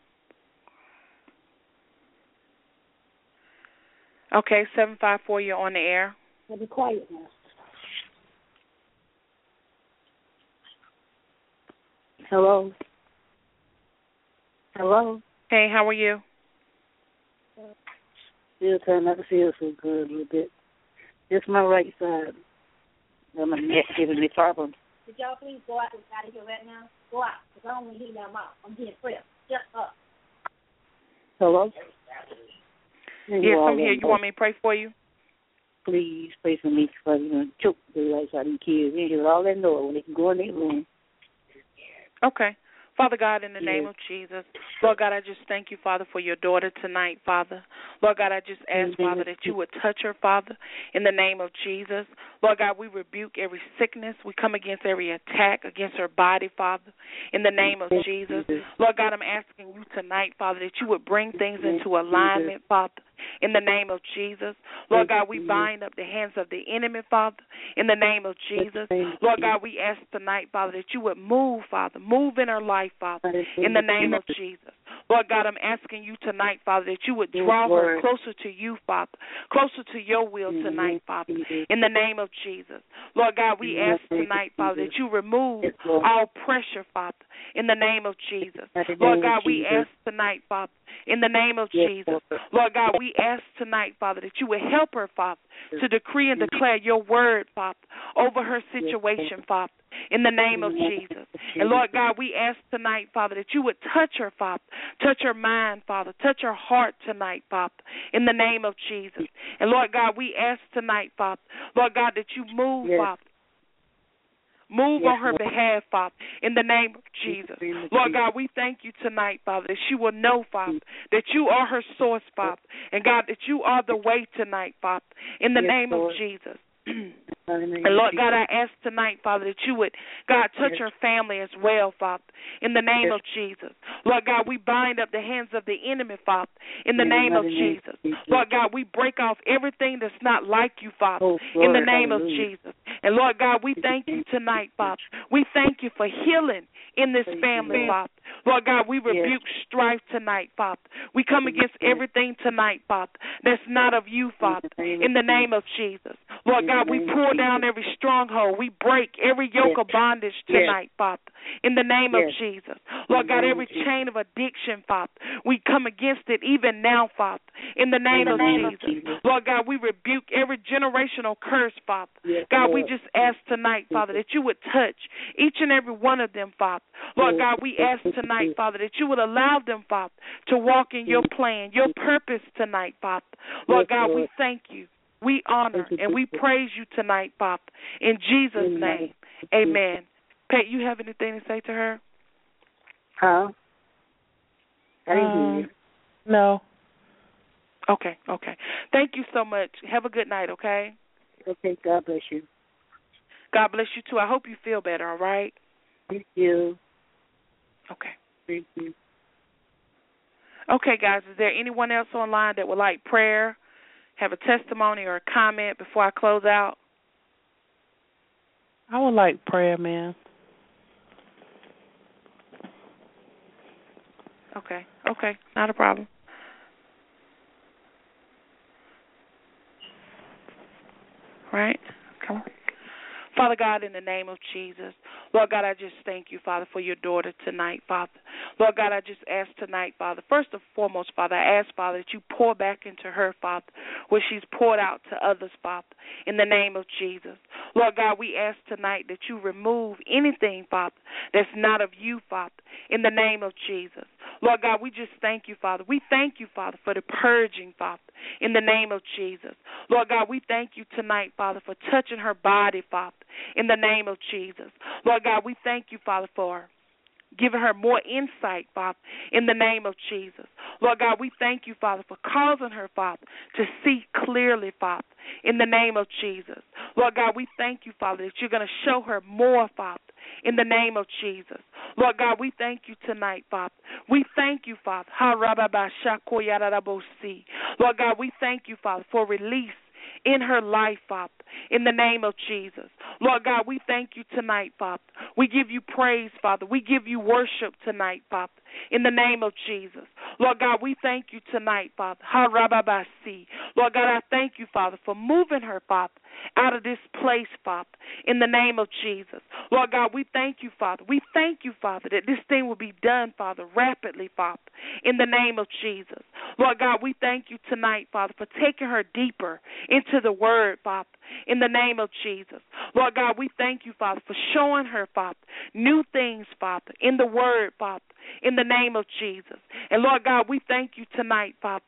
Okay, seven five four, you're on the air. I'll be quiet now. Hello? Hello? Hey, how are you? Still trying not to feel so good a little bit. Just my right side. My neck giving me problems. Could y'all please go out, out of here right now? Go out, because I don't want to hear that mouth. I'm getting prayer. Shut up. Hello? Yes, I'm here. You want me to pray for you? Please pray for me because you know choke the lights out of these kids. You hear all that noise when they can go in their room. Okay. Father God, in the name of Jesus, Lord God, I just thank you, Father, for your daughter tonight, Father. Lord God, I just ask, Father, that you would touch her, Father, in the name of Jesus. Lord God, we rebuke every sickness. We come against every attack against her body, Father, in the name of Jesus. Lord God, I'm asking you tonight, Father, that you would bring things into alignment, Father, in the name of Jesus. Lord God, we bind up the hands of the enemy, Father, in the name of Jesus. Lord God, we ask tonight, Father, that you would move, Father, move in her life, Father, in the name of Jesus. Lord God, I'm asking you tonight, Father, that you would draw her closer to you, Father, closer to your will tonight, Father, in the name of Jesus. Lord God, we ask tonight, Father, that you remove all pressure, Father, in the name of Jesus. Lord God, we ask tonight, Father, in the name of Jesus. Lord God, we ask tonight, Father, that you would help her, Father, to decree and declare your word, Father, over her situation, Father, in the name of Jesus. And Lord God, we ask tonight, Father, that you would touch her, Father, touch her mind, Father, touch her heart tonight, Father, in the name of Jesus. And Lord God, we ask tonight, Father, Lord God, that you move, Father, move on her behalf, Father, in the name of Jesus. Lord God, we thank you tonight, Father, that she will know, Father, that you are her source, Father, and God, that you are the way tonight, Father, in the name of Jesus. And Lord God, I ask tonight, Father, that you would, God, touch her family as well, Father, in the name of Jesus. Lord God, we bind up the hands of the enemy, Father, in the name of Jesus. Lord God, we break off everything that's not like you, Father, in the name of Jesus. And Lord God, we thank you tonight, Father. We thank you for healing in this family, Father. Lord God, we rebuke strife tonight, Father. We come against everything tonight, Father, that's not of you, Father, in the name of Jesus. Lord God, we pull down every stronghold. We break every yoke of bondage tonight, Father, in the name of Jesus. Lord God, every chain of addiction, Father, we come against it even now, Father, in the name of Jesus. Lord God, we rebuke every generational curse, Father. God, we just ask tonight, Father, that you would touch each and every one of them, Father. Lord God, we ask tonight, Father, that you would allow them, Father, to walk in your plan, your purpose tonight, Father. Lord God, we thank you. We honor and we praise you tonight, Father. In Jesus' name, amen. Pat, you have anything to say to her? Huh? I didn't Um, hear you. No. Okay, okay. Thank you so much. Have a good night, okay? Okay, God bless you. God bless you, too. I hope you feel better, all right? Thank you. Okay. Thank you. Okay, guys, is there anyone else online that would like prayer, have a testimony or a comment before I close out? I would like prayer, man. Okay, okay, not a problem. Right? Come on. Father God, in the name of Jesus, Lord God, I just thank you, Father, for your daughter tonight, Father. Lord God, I just ask tonight, Father, first and foremost, Father, I ask, Father, that you pour back into her, Father, what she's poured out to others, Father, in the name of Jesus. Lord God, we ask tonight that you remove anything, Father, that's not of you, Father, in the name of Jesus. Lord God, we just thank you, Father. We thank you, Father, for the purging, Father, in the name of Jesus. Lord God, we thank you tonight, Father, for touching her body, Father, in the name of Jesus. Lord God, we thank you, Father, for giving her more insight, Father, in the name of Jesus. Lord God, we thank you, Father, for causing her, Father, to see clearly, Father, in the name of Jesus. Lord God, we thank you, Father, that you're going to show her more, Father, in the name of Jesus. Lord God, we thank you tonight, Father. We thank you, Father. Lord God, we thank you, Father, for release in her life, Father, in the name of Jesus. Lord God, we thank you tonight, Father. We give you praise, Father. We give you worship tonight, Father, in the name of Jesus. Lord God, we thank you tonight, Father. Lord God, I thank you, Father, for moving her, Father, out of this place, Father, in the name of Jesus. Lord God, we thank you, Father. We thank you, Father, that this thing will be done, Father, rapidly, Father, in the name of Jesus. Lord God, we thank you tonight, Father, for taking her deeper into the word, Father, in the name of Jesus. Lord God, we thank you, Father, for showing her, Father, new things, Father, in the word, Father, in the name of Jesus. And Lord God, we thank you tonight, Father.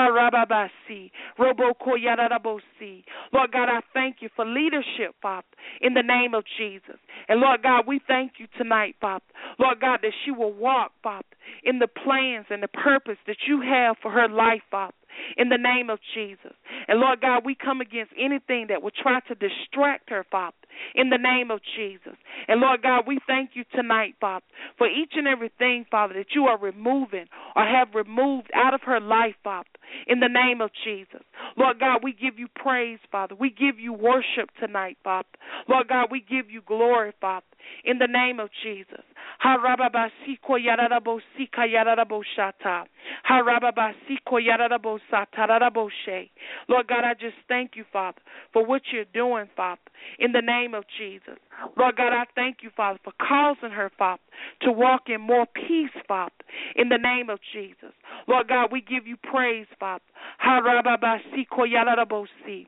Lord God, I thank you for leadership, Father, in the name of Jesus. And Lord God, we thank you tonight, Father. Lord God, that she will walk, Father, in the plans and the purpose that you have for her life, Father, in the name of Jesus. And Lord God, we come against anything that will try to distract her, Father, in the name of Jesus. And Lord God, we thank you tonight, Father, for each and everything, Father, that you are removing or have removed out of her life, Father. in the name of Jesus. Lord God, we give you praise, Father. We give you worship tonight, Father. Lord God, we give you glory, Father, in the name of Jesus. Harababasiko yararabosika yararaboshata. Harababasiko yararabosata. Lord God, I just thank you, Father, for what you're doing, Father, in the name of Jesus. Lord God, I thank you, Father, for causing her, Father, to walk in more peace, Father, in the name of Jesus. Lord God, we give you praise, Father. Harababasiko yararabosi.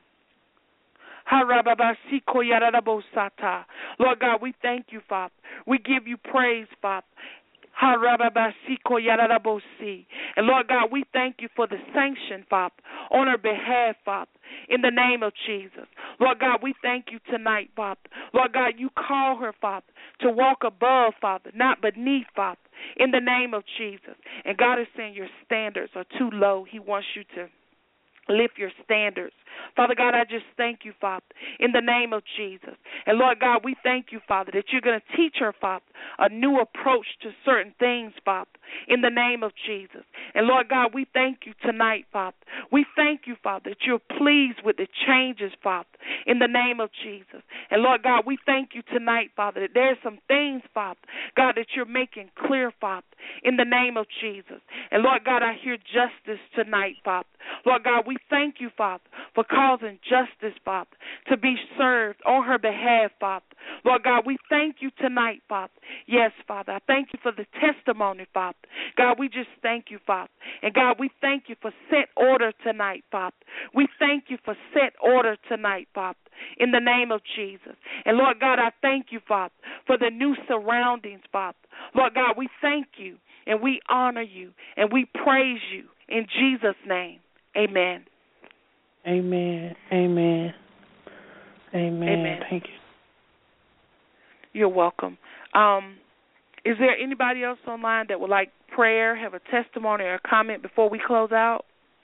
Lord God, we thank you, Father. We give you praise, Father. And Lord God, we thank you for the sanction, Father, on her behalf, Father, in the name of Jesus. Lord God, we thank you tonight, Father. Lord God, you call her, Father, to walk above, Father, not beneath, Father, in the name of Jesus. And God is saying your standards are too low. He wants you to lift your standards. Father God, I just thank you, Father, in the name of Jesus. And Lord God, we thank you, Father, that you're going to teach her, Father, a new approach to certain things, Father, in the name of Jesus. And Lord God, we thank you tonight, Father. We thank you, Father, that you're pleased with the changes, Father, in the name of Jesus. And Lord God, we thank you tonight, Father, that there's some things, Father, God, that you're making clear, Father, in the name of Jesus. And Lord God, I hear justice tonight, Father. Lord God, we thank you, Father, for causing justice, Father, to be served on her behalf, Father. Lord God, we thank you tonight, Father. Yes, Father, I thank you for the testimony, Father. God, we just thank you, Father. And God, we thank you for set order tonight, Father. We thank you for set order tonight, Father, in the name of Jesus. And Lord God, I thank you, Father, for the new surroundings, Father. Lord God, we thank you and we honor you and we praise you in Jesus' name. Amen. Amen. Amen. Amen. Amen. Thank you. You're welcome. Um, is there anybody else online that would like prayer, have a testimony or a comment before we close out?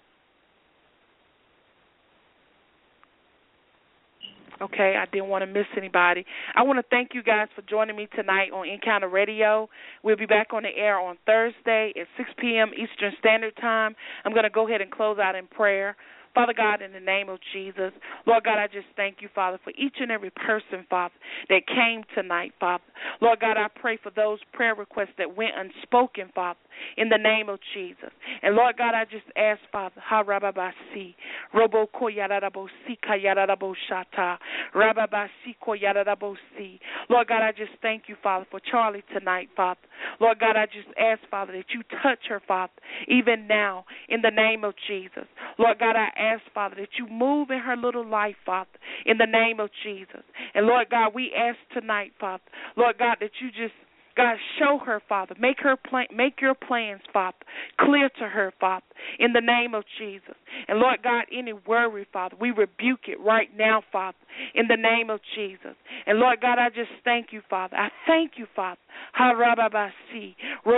Okay, I didn't want to miss anybody. I want to thank you guys for joining me tonight on Encounter Radio. We'll be back on the air on Thursday at six p.m. Eastern Standard Time. I'm going to go ahead and close out in prayer. Father God, in the name of Jesus, Lord God, I just thank you, Father, for each and every person, Father, that came tonight, Father. Lord God, I pray for those prayer requests that went unspoken, Father, in the name of Jesus. And Lord God, I just ask, Father, ha rababasi, robo ko yararabosi ka yararaboshata, rababasi ko yararabosi. Lord God, I just thank you, Father, for Charlie tonight, Father. Lord God, I just ask, Father, that you touch her, Father, even now, in the name of Jesus. Lord God, I ask, Father, that you move in her little life, Father, in the name of Jesus. And Lord God, we ask tonight, Father, Lord God, that you just, God, show her, Father, make her plan, make your plans, Father, clear to her, Father, in the name of Jesus. And Lord God, any worry, Father, we rebuke it right now, Father, in the name of Jesus. And Lord God, I just thank you, Father. I thank you, Father. Ha-ra-ba-ba-si,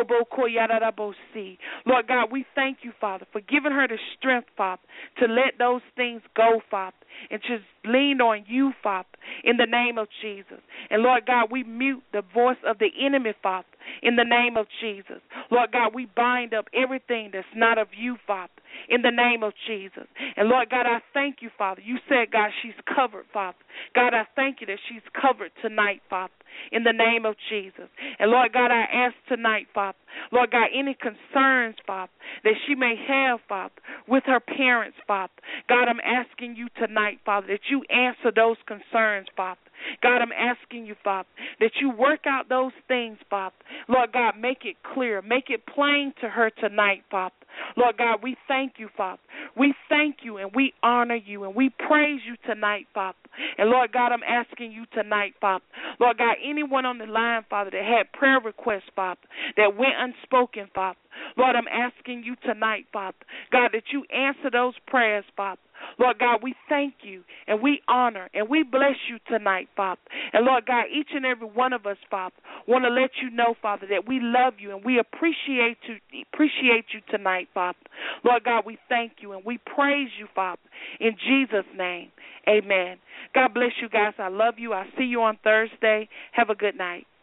robo-ko-ya-ra-ra-bo-si. Lord God, we thank you, Father, for giving her the strength, Father, to let those things go, Father, and just lean on you, Father, in the name of Jesus. And Lord God, we mute the voice of the enemy, Father, in the name of Jesus. Lord God, we bind up everything that's not of you, Father, in the name of Jesus. And Lord God, I thank you, Father. You said, God, she's covered, Father. God, I thank you that she's covered tonight, Father, in the name of Jesus. And Lord God, I ask tonight, Father, Lord God, any concerns, Father, that she may have, Father, with her parents, Father. God, I'm asking you tonight, Father, that you answer those concerns, Father. God, I'm asking you, Father, that you work out those things, Father. Lord God, make it clear, make it plain to her tonight, Father. Lord God, we thank you, Father. We thank you and we honor you and we praise you tonight, Father. And Lord God, I'm asking you tonight, Father. Lord God, anyone on the line, Father, that had prayer requests, Father, that went unspoken, Father. Lord, I'm asking you tonight, Father, God, that you answer those prayers, Father. Lord God, we thank you and we honor and we bless you tonight, Father. And Lord God, each and every one of us, Father, want to let you know, Father, that we love you and we appreciate you, appreciate you tonight, Father. Lord God, we thank you and we praise you, Father. In Jesus' name, amen. God bless you guys. I love you. I'll see you on Thursday. Have a good night.